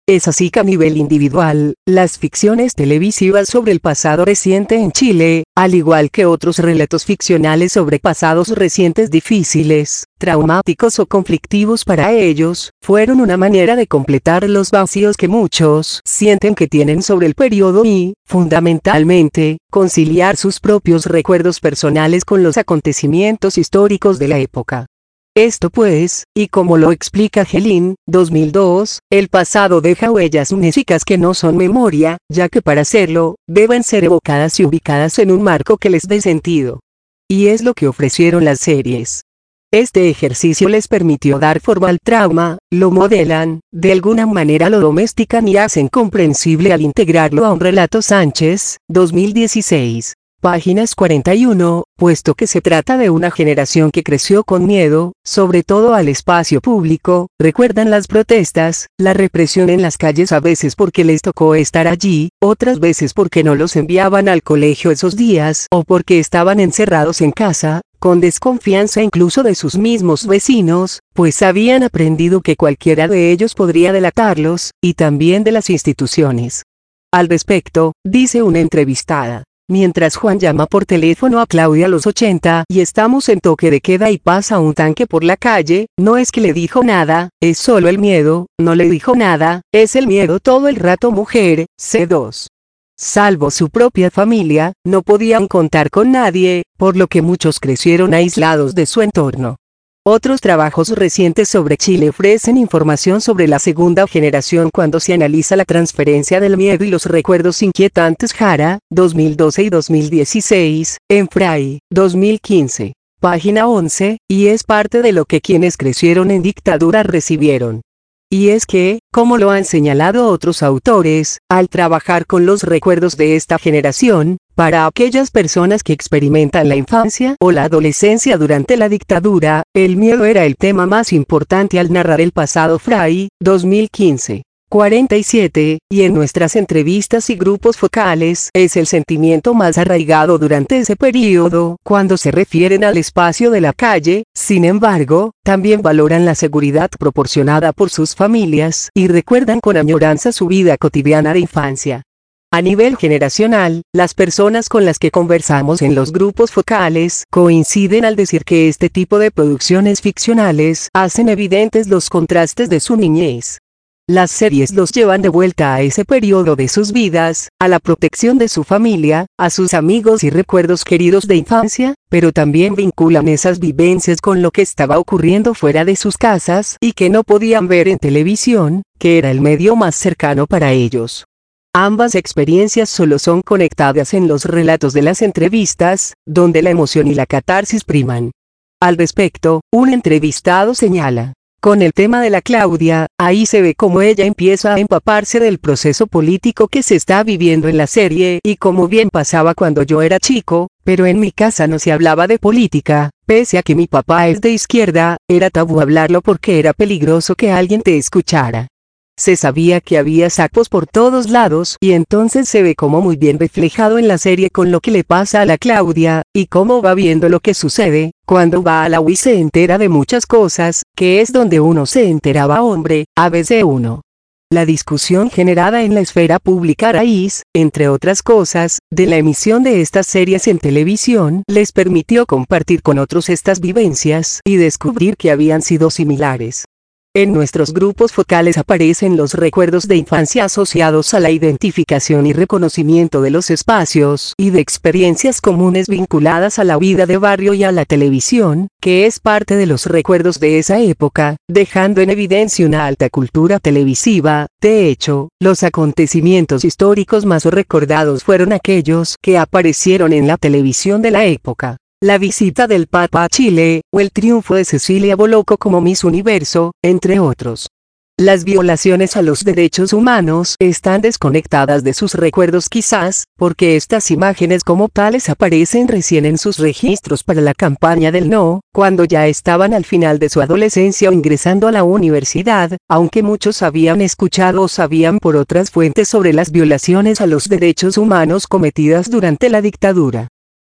Es así que a nivel individual, las ficciones televisivas sobre el pasado reciente en Chile, al igual que otros relatos ficcionales sobre pasados recientes difíciles, traumáticos o conflictivos para ellos, fueron una manera de completar los vacíos que muchos sienten que tienen sobre el periodo y, fundamentalmente, conciliar sus propios recuerdos personales con los acontecimientos históricos de la época. Esto pues, y como lo explica Gelin, dos mil dos, el pasado deja huellas unésicas que no son memoria, ya que para hacerlo, deben ser evocadas y ubicadas en un marco que les dé sentido. Y es lo que ofrecieron las series. Este ejercicio les permitió dar forma al trauma, lo modelan, de alguna manera lo domestican y hacen comprensible al integrarlo a un relato. Sánchez, dos mil dieciséis. Páginas cuarenta y uno, puesto que se trata de una generación que creció con miedo, sobre todo al espacio público, recuerdan las protestas, la represión en las calles a veces porque les tocó estar allí, otras veces porque no los enviaban al colegio esos días o porque estaban encerrados en casa, con desconfianza incluso de sus mismos vecinos, pues habían aprendido que cualquiera de ellos podría delatarlos, y también de las instituciones. Al respecto, dice una entrevistada. Mientras Juan llama por teléfono a Claudia a los ochenta y estamos en toque de queda y pasa un tanque por la calle, no es que le dijo nada, es solo el miedo, no le dijo nada, es el miedo todo el rato. Mujer, C dos. Salvo su propia familia, no podían contar con nadie, por lo que muchos crecieron aislados de su entorno. Otros trabajos recientes sobre Chile ofrecen información sobre la segunda generación cuando se analiza la transferencia del miedo y los recuerdos inquietantes. Jara, dos mil doce y dos mil dieciséis, en Fray, dos mil quince. Página once, y es parte de lo que quienes crecieron en dictadura recibieron. Y es que, como lo han señalado otros autores, al trabajar con los recuerdos de esta generación, para aquellas personas que experimentan la infancia o la adolescencia durante la dictadura, el miedo era el tema más importante al narrar el pasado. Fray, dos mil quince. cuarenta y siete, y en nuestras entrevistas y grupos focales es el sentimiento más arraigado durante ese periodo cuando se refieren al espacio de la calle. Sin embargo, también valoran la seguridad proporcionada por sus familias y recuerdan con añoranza su vida cotidiana de infancia. A nivel generacional, las personas con las que conversamos en los grupos focales coinciden al decir que este tipo de producciones ficcionales hacen evidentes los contrastes de su niñez. Las series los llevan de vuelta a ese periodo de sus vidas, a la protección de su familia, a sus amigos y recuerdos queridos de infancia, pero también vinculan esas vivencias con lo que estaba ocurriendo fuera de sus casas y que no podían ver en televisión, que era el medio más cercano para ellos. Ambas experiencias solo son conectadas en los relatos de las entrevistas, donde la emoción y la catarsis priman. Al respecto, un entrevistado señala: con el tema de la Claudia, ahí se ve cómo ella empieza a empaparse del proceso político que se está viviendo en la serie, y como bien pasaba cuando yo era chico, pero en mi casa no se hablaba de política, pese a que mi papá es de izquierda, era tabú hablarlo porque era peligroso que alguien te escuchara. Se sabía que había sapos por todos lados y entonces se ve como muy bien reflejado en la serie con lo que le pasa a la Claudia, y cómo va viendo lo que sucede, cuando va a la U I se entera de muchas cosas, que es donde uno se enteraba hombre, a veces uno. La discusión generada en la esfera pública a raíz, entre otras cosas, de la emisión de estas series en televisión les permitió compartir con otros estas vivencias y descubrir que habían sido similares. En nuestros grupos focales aparecen los recuerdos de infancia asociados a la identificación y reconocimiento de los espacios y de experiencias comunes vinculadas a la vida de barrio y a la televisión, que es parte de los recuerdos de esa época, dejando en evidencia una alta cultura televisiva. De hecho, los acontecimientos históricos más recordados fueron aquellos que aparecieron en la televisión de la época. La visita del Papa a Chile, o el triunfo de Cecilia Boloco como Miss Universo, entre otros. Las violaciones a los derechos humanos están desconectadas de sus recuerdos quizás, porque estas imágenes como tales aparecen recién en sus registros para la campaña del no, cuando ya estaban al final de su adolescencia o ingresando a la universidad, aunque muchos habían escuchado o sabían por otras fuentes sobre las violaciones a los derechos humanos cometidas durante la dictadura.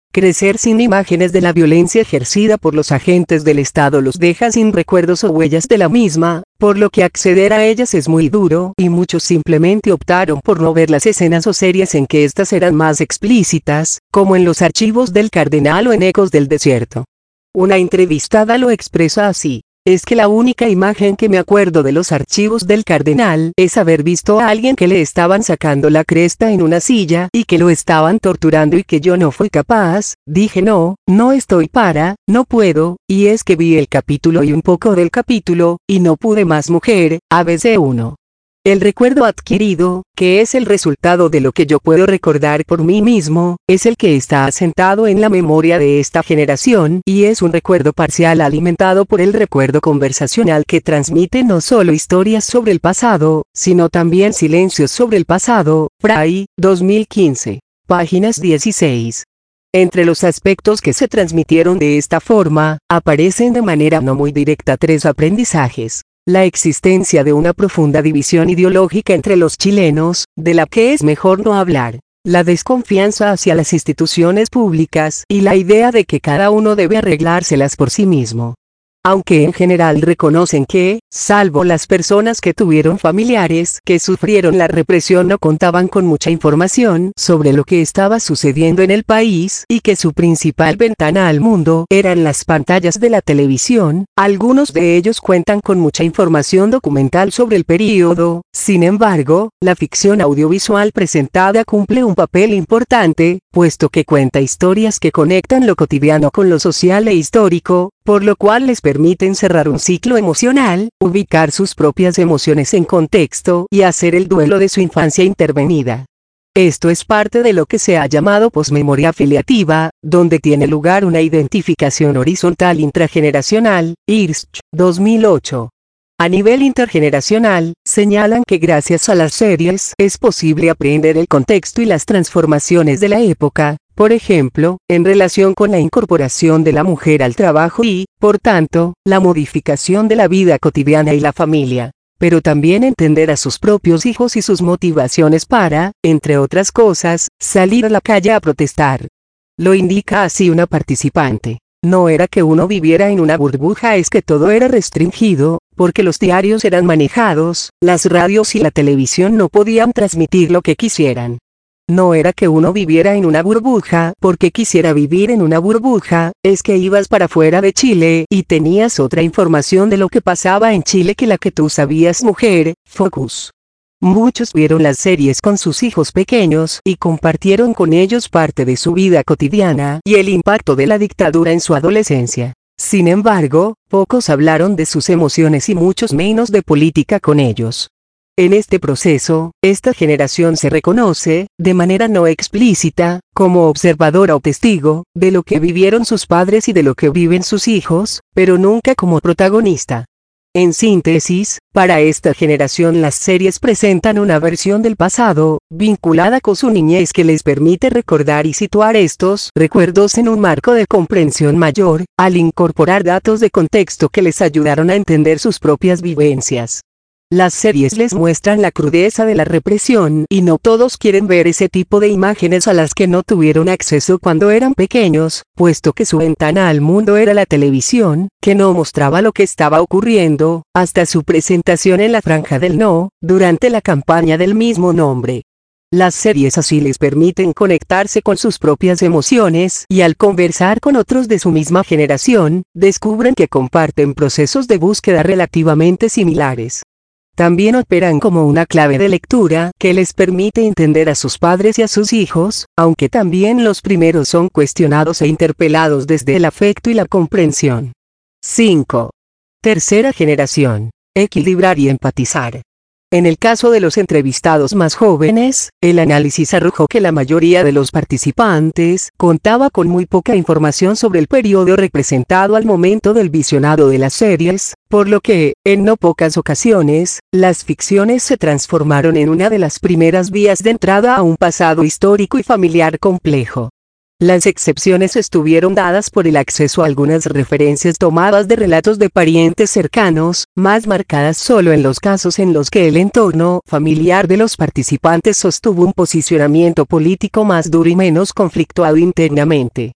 Crecer sin imágenes de la violencia ejercida por los agentes del Estado los deja sin recuerdos o huellas de la misma, por lo que acceder a ellas es muy duro, y muchos simplemente optaron por no ver las escenas o series en que éstas eran más explícitas, como en Los archivos del Cardenal o en Ecos del desierto. Una entrevistada lo expresa así: es que la única imagen que me acuerdo de Los archivos del Cardenal es haber visto a alguien que le estaban sacando la cresta en una silla y que lo estaban torturando y que yo no fui capaz, dije no, no estoy para, no puedo, y es que vi el capítulo y un poco del capítulo, y no pude más. Mujer, A B C uno. El recuerdo adquirido, que es el resultado de lo que yo puedo recordar por mí mismo, es el que está asentado en la memoria de esta generación, y es un recuerdo parcial alimentado por el recuerdo conversacional que transmite no solo historias sobre el pasado, sino también silencios sobre el pasado. Fray, dos mil quince. Páginas dieciséis. Entre los aspectos que se transmitieron de esta forma, aparecen de manera no muy directa tres aprendizajes. La existencia de una profunda división ideológica entre los chilenos, de la que es mejor no hablar. La desconfianza hacia las instituciones públicas y la idea de que cada uno debe arreglárselas por sí mismo. Aunque en general reconocen que, salvo las personas que tuvieron familiares que sufrieron la represión, no contaban con mucha información sobre lo que estaba sucediendo en el país y que su principal ventana al mundo eran las pantallas de la televisión, algunos de ellos cuentan con mucha información documental sobre el período. Sin embargo, la ficción audiovisual presentada cumple un papel importante, puesto que cuenta historias que conectan lo cotidiano con lo social e histórico, por lo cual les permiten cerrar un ciclo emocional, ubicar sus propias emociones en contexto y hacer el duelo de su infancia intervenida. Esto es parte de lo que se ha llamado posmemoria afiliativa, donde tiene lugar una identificación horizontal intrageneracional. Hirsch, dos mil ocho. A nivel intergeneracional, señalan que gracias a las series es posible aprender el contexto y las transformaciones de la época, por ejemplo, en relación con la incorporación de la mujer al trabajo y, por tanto, la modificación de la vida cotidiana y la familia. Pero también entender a sus propios hijos y sus motivaciones para, entre otras cosas, salir a la calle a protestar. Lo indica así una participante. No era que uno viviera en una burbuja, es que todo era restringido, porque los diarios eran manejados, las radios y la televisión no podían transmitir lo que quisieran. No era que uno viviera en una burbuja porque quisiera vivir en una burbuja, es que ibas para fuera de Chile y tenías otra información de lo que pasaba en Chile que la que tú sabías. Mujer, Focus. Muchos vieron las series con sus hijos pequeños y compartieron con ellos parte de su vida cotidiana y el impacto de la dictadura en su adolescencia. Sin embargo, pocos hablaron de sus emociones y muchos menos de política con ellos. En este proceso, esta generación se reconoce, de manera no explícita, como observadora o testigo, de lo que vivieron sus padres y de lo que viven sus hijos, pero nunca como protagonista. En síntesis, para esta generación las series presentan una versión del pasado, vinculada con su niñez, que les permite recordar y situar estos recuerdos en un marco de comprensión mayor, al incorporar datos de contexto que les ayudaron a entender sus propias vivencias. Las series les muestran la crudeza de la represión y no todos quieren ver ese tipo de imágenes a las que no tuvieron acceso cuando eran pequeños, puesto que su ventana al mundo era la televisión, que no mostraba lo que estaba ocurriendo, hasta su presentación en la Franja del No, durante la campaña del mismo nombre. Las series así les permiten conectarse con sus propias emociones y al conversar con otros de su misma generación, descubren que comparten procesos de búsqueda relativamente similares. También operan como una clave de lectura que les permite entender a sus padres y a sus hijos, aunque también los primeros son cuestionados e interpelados desde el afecto y la comprensión. cinco. Tercera generación. Equilibrar y empatizar. En el caso de los entrevistados más jóvenes, el análisis arrojó que la mayoría de los participantes contaba con muy poca información sobre el periodo representado al momento del visionado de las series, por lo que, en no pocas ocasiones, las ficciones se transformaron en una de las primeras vías de entrada a un pasado histórico y familiar complejo. Las excepciones estuvieron dadas por el acceso a algunas referencias tomadas de relatos de parientes cercanos, más marcadas solo en los casos en los que el entorno familiar de los participantes sostuvo un posicionamiento político más duro y menos conflictuado internamente.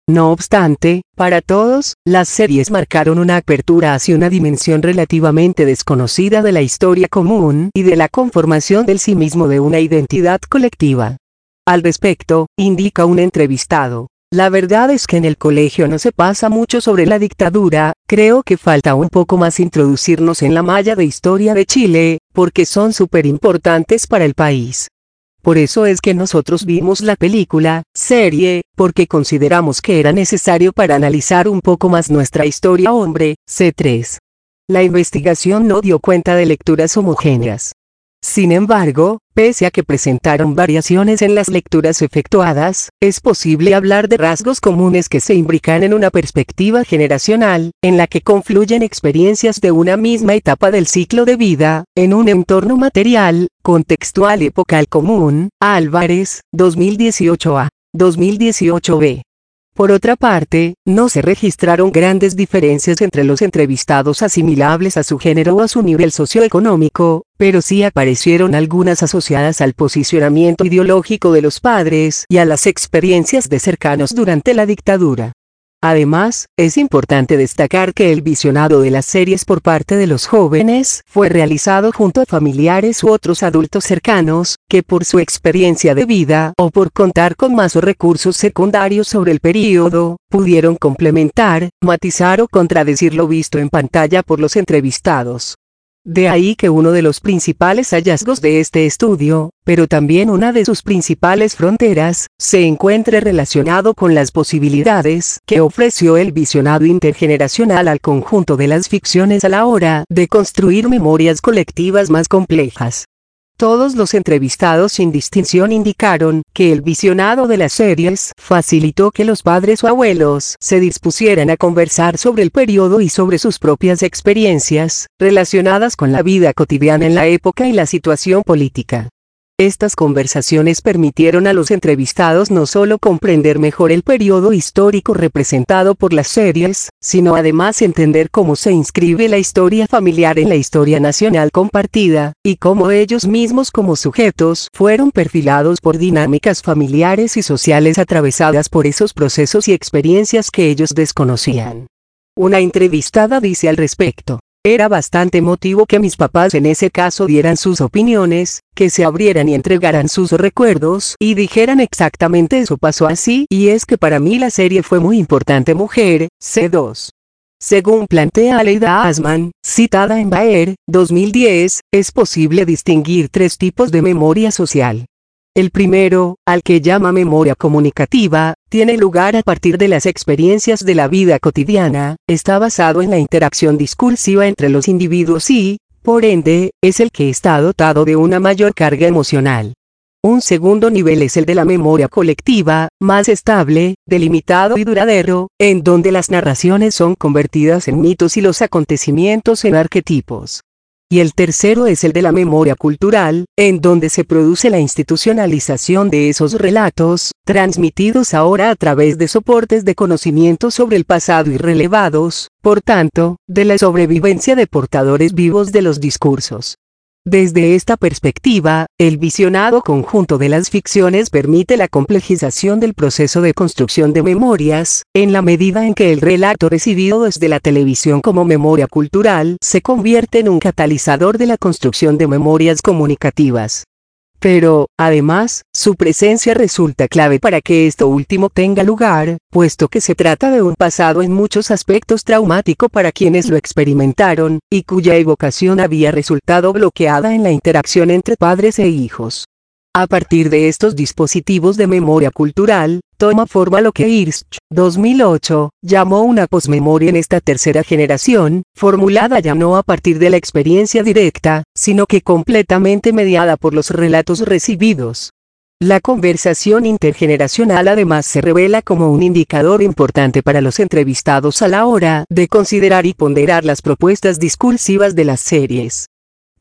No obstante, para todos, las series marcaron una apertura hacia una dimensión relativamente desconocida de la historia común y de la conformación del sí mismo de una identidad colectiva. Al respecto, indica un entrevistado: la verdad es que en el colegio no se pasa mucho sobre la dictadura, creo que falta un poco más introducirnos en la malla de historia de Chile, porque son súper importantes para el país. Por eso es que nosotros vimos la película, serie, porque consideramos que era necesario para analizar un poco más nuestra historia. Hombre, C tres. La investigación no dio cuenta de lecturas homogéneas. Sin embargo, pese a que presentaron variaciones en las lecturas efectuadas, es posible hablar de rasgos comunes que se imbrican en una perspectiva generacional, en la que confluyen experiencias de una misma etapa del ciclo de vida, en un entorno material, contextual y epocal común. Álvarez, dos mil dieciocho A, dos mil dieciocho B. Por otra parte, no se registraron grandes diferencias entre los entrevistados asimilables a su género o a su nivel socioeconómico, pero sí aparecieron algunas asociadas al posicionamiento ideológico de los padres y a las experiencias de cercanos durante la dictadura. Además, es importante destacar que el visionado de las series por parte de los jóvenes fue realizado junto a familiares u otros adultos cercanos, que por su experiencia de vida o por contar con más recursos secundarios sobre el período, pudieron complementar, matizar o contradecir lo visto en pantalla por los entrevistados. De ahí que uno de los principales hallazgos de este estudio, pero también una de sus principales fronteras, se encuentre relacionado con las posibilidades que ofreció el visionado intergeneracional al conjunto de las ficciones a la hora de construir memorias colectivas más complejas. Todos los entrevistados sin distinción indicaron que el visionado de las series facilitó que los padres o abuelos se dispusieran a conversar sobre el periodo y sobre sus propias experiencias, relacionadas con la vida cotidiana en la época y la situación política. Estas conversaciones permitieron a los entrevistados no solo comprender mejor el periodo histórico representado por las series, sino además entender cómo se inscribe la historia familiar en la historia nacional compartida, y cómo ellos mismos como sujetos fueron perfilados por dinámicas familiares y sociales atravesadas por esos procesos y experiencias que ellos desconocían. Una entrevistada dice al respecto: era bastante emotivo que mis papás en ese caso dieran sus opiniones, que se abrieran y entregaran sus recuerdos y dijeran exactamente eso pasó así, y es que para mí la serie fue muy importante. Mujer, C dos. Según plantea Aleida Asman, citada en Baer, dos mil diez, es posible distinguir tres tipos de memoria social. El primero, al que llama memoria comunicativa, tiene lugar a partir de las experiencias de la vida cotidiana, está basado en la interacción discursiva entre los individuos y, por ende, es el que está dotado de una mayor carga emocional. Un segundo nivel es el de la memoria colectiva, más estable, delimitado y duradero, en donde las narraciones son convertidas en mitos y los acontecimientos en arquetipos. Y el tercero es el de la memoria cultural, en donde se produce la institucionalización de esos relatos, transmitidos ahora a través de soportes de conocimiento sobre el pasado y relevados, por tanto, de la sobrevivencia de portadores vivos de los discursos. Desde esta perspectiva, el visionado conjunto de las ficciones permite la complejización del proceso de construcción de memorias, en la medida en que el relato recibido desde la televisión como memoria cultural se convierte en un catalizador de la construcción de memorias comunicativas. Pero, además, su presencia resulta clave para que esto último tenga lugar, puesto que se trata de un pasado en muchos aspectos traumático para quienes lo experimentaron, y cuya evocación había resultado bloqueada en la interacción entre padres e hijos. A partir de estos dispositivos de memoria cultural, toma forma lo que Hirsch, dos mil ocho, llamó una posmemoria en esta tercera generación, formulada ya no a partir de la experiencia directa, sino que completamente mediada por los relatos recibidos. La conversación intergeneracional además se revela como un indicador importante para los entrevistados a la hora de considerar y ponderar las propuestas discursivas de las series.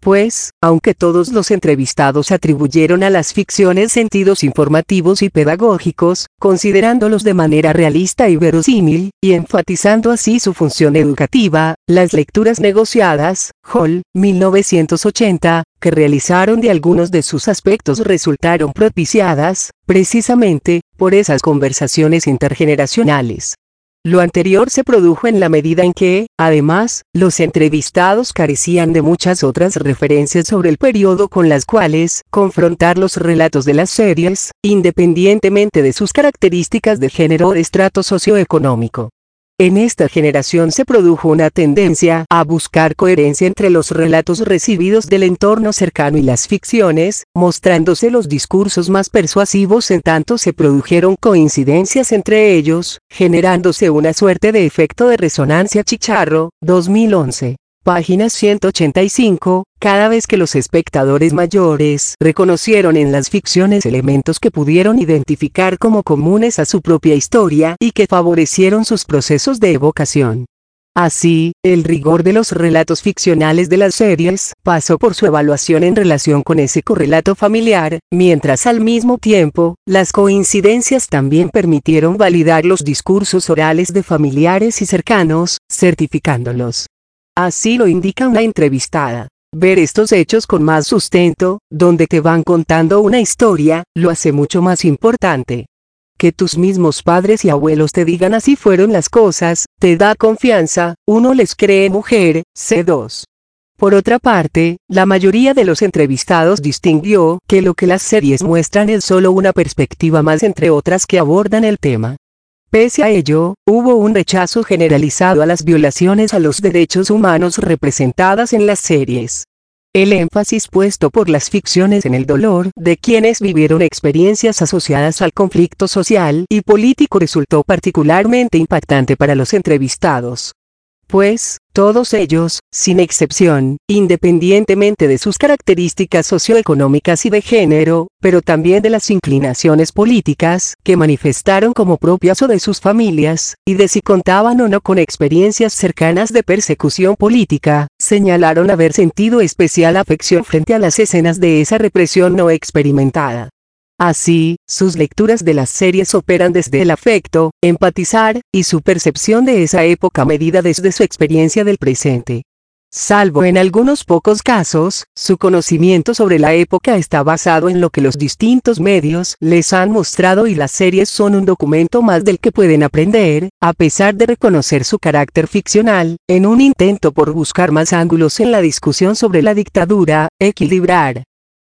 Pues, aunque todos los entrevistados atribuyeron a las ficciones sentidos informativos y pedagógicos, considerándolos de manera realista y verosímil, y enfatizando así su función educativa, las lecturas negociadas, Hall, mil novecientos ochenta, que realizaron de algunos de sus aspectos resultaron propiciadas, precisamente, por esas conversaciones intergeneracionales. Lo anterior se produjo en la medida en que, además, los entrevistados carecían de muchas otras referencias sobre el periodo con las cuales confrontar los relatos de las series, independientemente de sus características de género o de estrato socioeconómico. En esta generación se produjo una tendencia a buscar coherencia entre los relatos recibidos del entorno cercano y las ficciones, mostrándose los discursos más persuasivos en tanto se produjeron coincidencias entre ellos, generándose una suerte de efecto de resonancia Chicharro, dos mil once. Página ciento ochenta y cinco, cada vez que los espectadores mayores reconocieron en las ficciones elementos que pudieron identificar como comunes a su propia historia y que favorecieron sus procesos de evocación. Así, el rigor de los relatos ficcionales de las series pasó por su evaluación en relación con ese correlato familiar, mientras al mismo tiempo, las coincidencias también permitieron validar los discursos orales de familiares y cercanos, certificándolos. Así lo indica una entrevistada. Ver estos hechos con más sustento, donde te van contando una historia, lo hace mucho más importante. Que tus mismos padres y abuelos te digan así fueron las cosas, te da confianza, uno les cree mujer, C dos. Por otra parte, la mayoría de los entrevistados distinguió que lo que las series muestran es solo una perspectiva más entre otras que abordan el tema. Pese a ello, hubo un rechazo generalizado a las violaciones a los derechos humanos representadas en las series. El énfasis puesto por las ficciones en el dolor de quienes vivieron experiencias asociadas al conflicto social y político resultó particularmente impactante para los entrevistados. Pues, todos ellos, sin excepción, independientemente de sus características socioeconómicas y de género, pero también de las inclinaciones políticas que manifestaron como propias o de sus familias, y de si contaban o no con experiencias cercanas de persecución política, señalaron haber sentido especial afección frente a las escenas de esa represión no experimentada. Así, sus lecturas de las series operan desde el afecto, empatizar, y su percepción de esa época medida desde su experiencia del presente. Salvo en algunos pocos casos, su conocimiento sobre la época está basado en lo que los distintos medios les han mostrado y las series son un documento más del que pueden aprender, a pesar de reconocer su carácter ficcional, en un intento por buscar más ángulos en la discusión sobre la dictadura, equilibrar.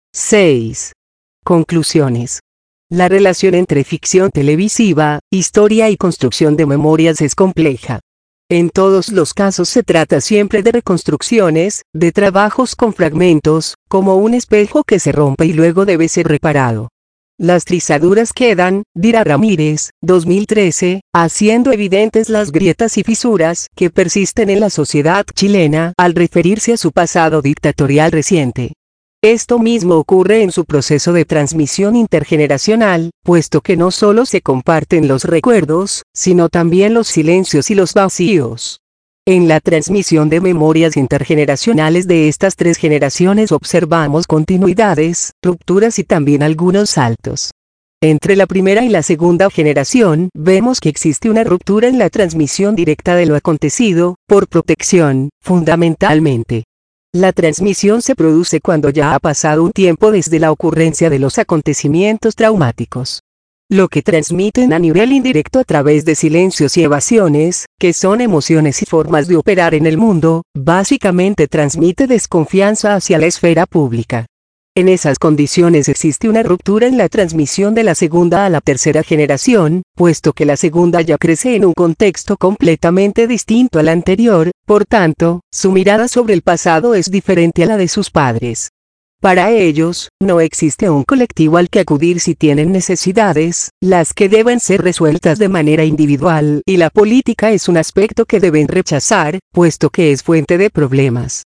seis. Conclusiones. La relación entre ficción televisiva, historia y construcción de memorias es compleja. En todos los casos se trata siempre de reconstrucciones, de trabajos con fragmentos, como un espejo que se rompe y luego debe ser reparado. Las trizaduras quedan, dirá Ramírez, dos mil trece, haciendo evidentes las grietas y fisuras que persisten en la sociedad chilena al referirse a su pasado dictatorial reciente. Esto mismo ocurre en su proceso de transmisión intergeneracional, puesto que no solo se comparten los recuerdos, sino también los silencios y los vacíos. En la transmisión de memorias intergeneracionales de estas tres generaciones observamos continuidades, rupturas y también algunos saltos. Entre la primera y la segunda generación vemos que existe una ruptura en la transmisión directa de lo acontecido, por protección, fundamentalmente. La transmisión se produce cuando ya ha pasado un tiempo desde la ocurrencia de los acontecimientos traumáticos. Lo que transmiten a nivel indirecto a través de silencios y evasiones, que son emociones y formas de operar en el mundo, básicamente transmite desconfianza hacia la esfera pública. En esas condiciones existe una ruptura en la transmisión de la segunda a la tercera generación, puesto que la segunda ya crece en un contexto completamente distinto al anterior, por tanto, su mirada sobre el pasado es diferente a la de sus padres. Para ellos, no existe un colectivo al que acudir si tienen necesidades, las que deben ser resueltas de manera individual, y la política es un aspecto que deben rechazar, puesto que es fuente de problemas.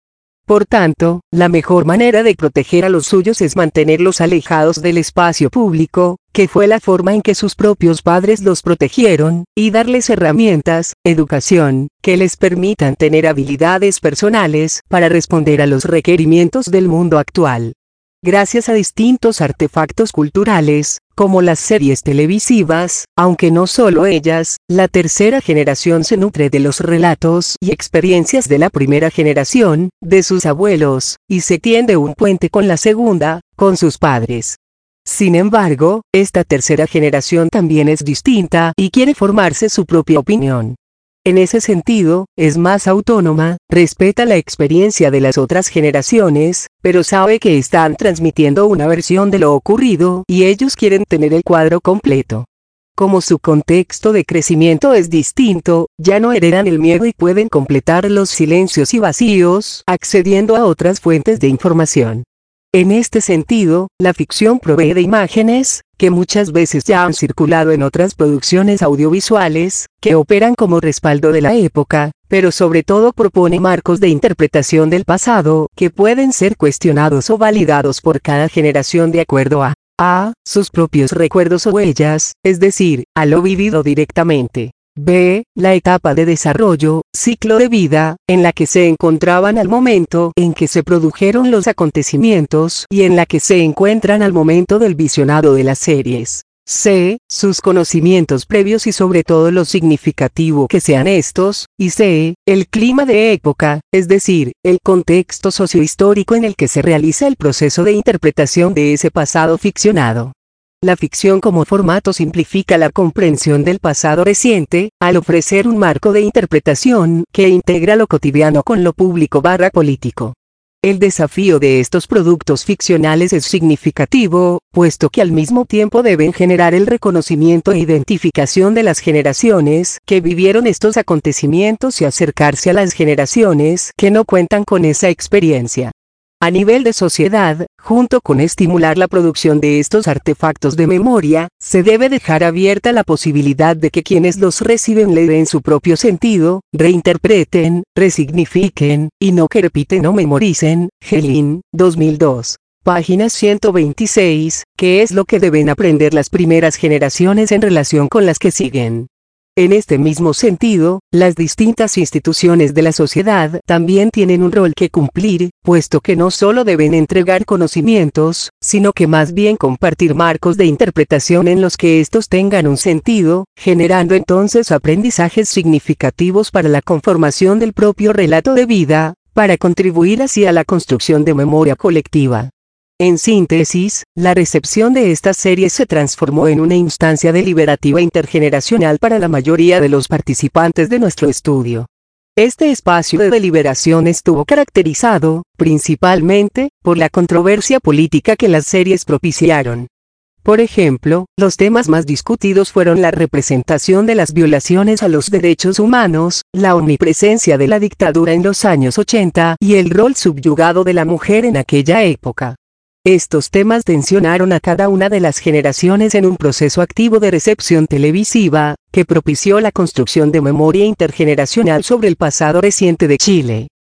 Por tanto, la mejor manera de proteger a los suyos es mantenerlos alejados del espacio público, que fue la forma en que sus propios padres los protegieron, y darles herramientas, educación, que les permitan tener habilidades personales para responder a los requerimientos del mundo actual. Gracias a distintos artefactos culturales, como las series televisivas, aunque no solo ellas, la tercera generación se nutre de los relatos y experiencias de la primera generación, de sus abuelos, y se tiende un puente con la segunda, con sus padres. Sin embargo, esta tercera generación también es distinta y quiere formarse su propia opinión. En ese sentido, es más autónoma, respeta la experiencia de las otras generaciones, pero sabe que están transmitiendo una versión de lo ocurrido y ellos quieren tener el cuadro completo. Como su contexto de crecimiento es distinto, ya no heredan el miedo y pueden completar los silencios y vacíos, accediendo a otras fuentes de información. En este sentido, la ficción provee de imágenes, que muchas veces ya han circulado en otras producciones audiovisuales, que operan como respaldo de la época, pero sobre todo propone marcos de interpretación del pasado, que pueden ser cuestionados o validados por cada generación de acuerdo a A. sus propios recuerdos o huellas, es decir, a lo vivido directamente. B. la etapa de desarrollo, ciclo de vida, en la que se encontraban al momento en que se produjeron los acontecimientos y en la que se encuentran al momento del visionado de las series. C. sus conocimientos previos y sobre todo lo significativo que sean estos, y C. el clima de época, es decir, el contexto sociohistórico en el que se realiza el proceso de interpretación de ese pasado ficcionado. La ficción como formato simplifica la comprensión del pasado reciente, al ofrecer un marco de interpretación que integra lo cotidiano con lo público barra político. El desafío de estos productos ficcionales es significativo, puesto que al mismo tiempo deben generar el reconocimiento e identificación de las generaciones que vivieron estos acontecimientos y acercarse a las generaciones que no cuentan con esa experiencia. A nivel de sociedad, junto con estimular la producción de estos artefactos de memoria, se debe dejar abierta la posibilidad de que quienes los reciben le den su propio sentido, reinterpreten, resignifiquen, y no que repiten o memoricen. Gelin, dos mil dos. Página ciento veintiséis, ¿qué es lo que deben aprender las primeras generaciones en relación con las que siguen? En este mismo sentido, las distintas instituciones de la sociedad también tienen un rol que cumplir, puesto que no solo deben entregar conocimientos, sino que más bien compartir marcos de interpretación en los que estos tengan un sentido, generando entonces aprendizajes significativos para la conformación del propio relato de vida, para contribuir así a la construcción de memoria colectiva. En síntesis, la recepción de estas series se transformó en una instancia deliberativa intergeneracional para la mayoría de los participantes de nuestro estudio. Este espacio de deliberación estuvo caracterizado, principalmente, por la controversia política que las series propiciaron. Por ejemplo, los temas más discutidos fueron la representación de las violaciones a los derechos humanos, la omnipresencia de la dictadura en los años ochenta y el rol subyugado de la mujer en aquella época. Estos temas tensionaron a cada una de las generaciones en un proceso activo de recepción televisiva, que propició la construcción de memoria intergeneracional sobre el pasado reciente de Chile.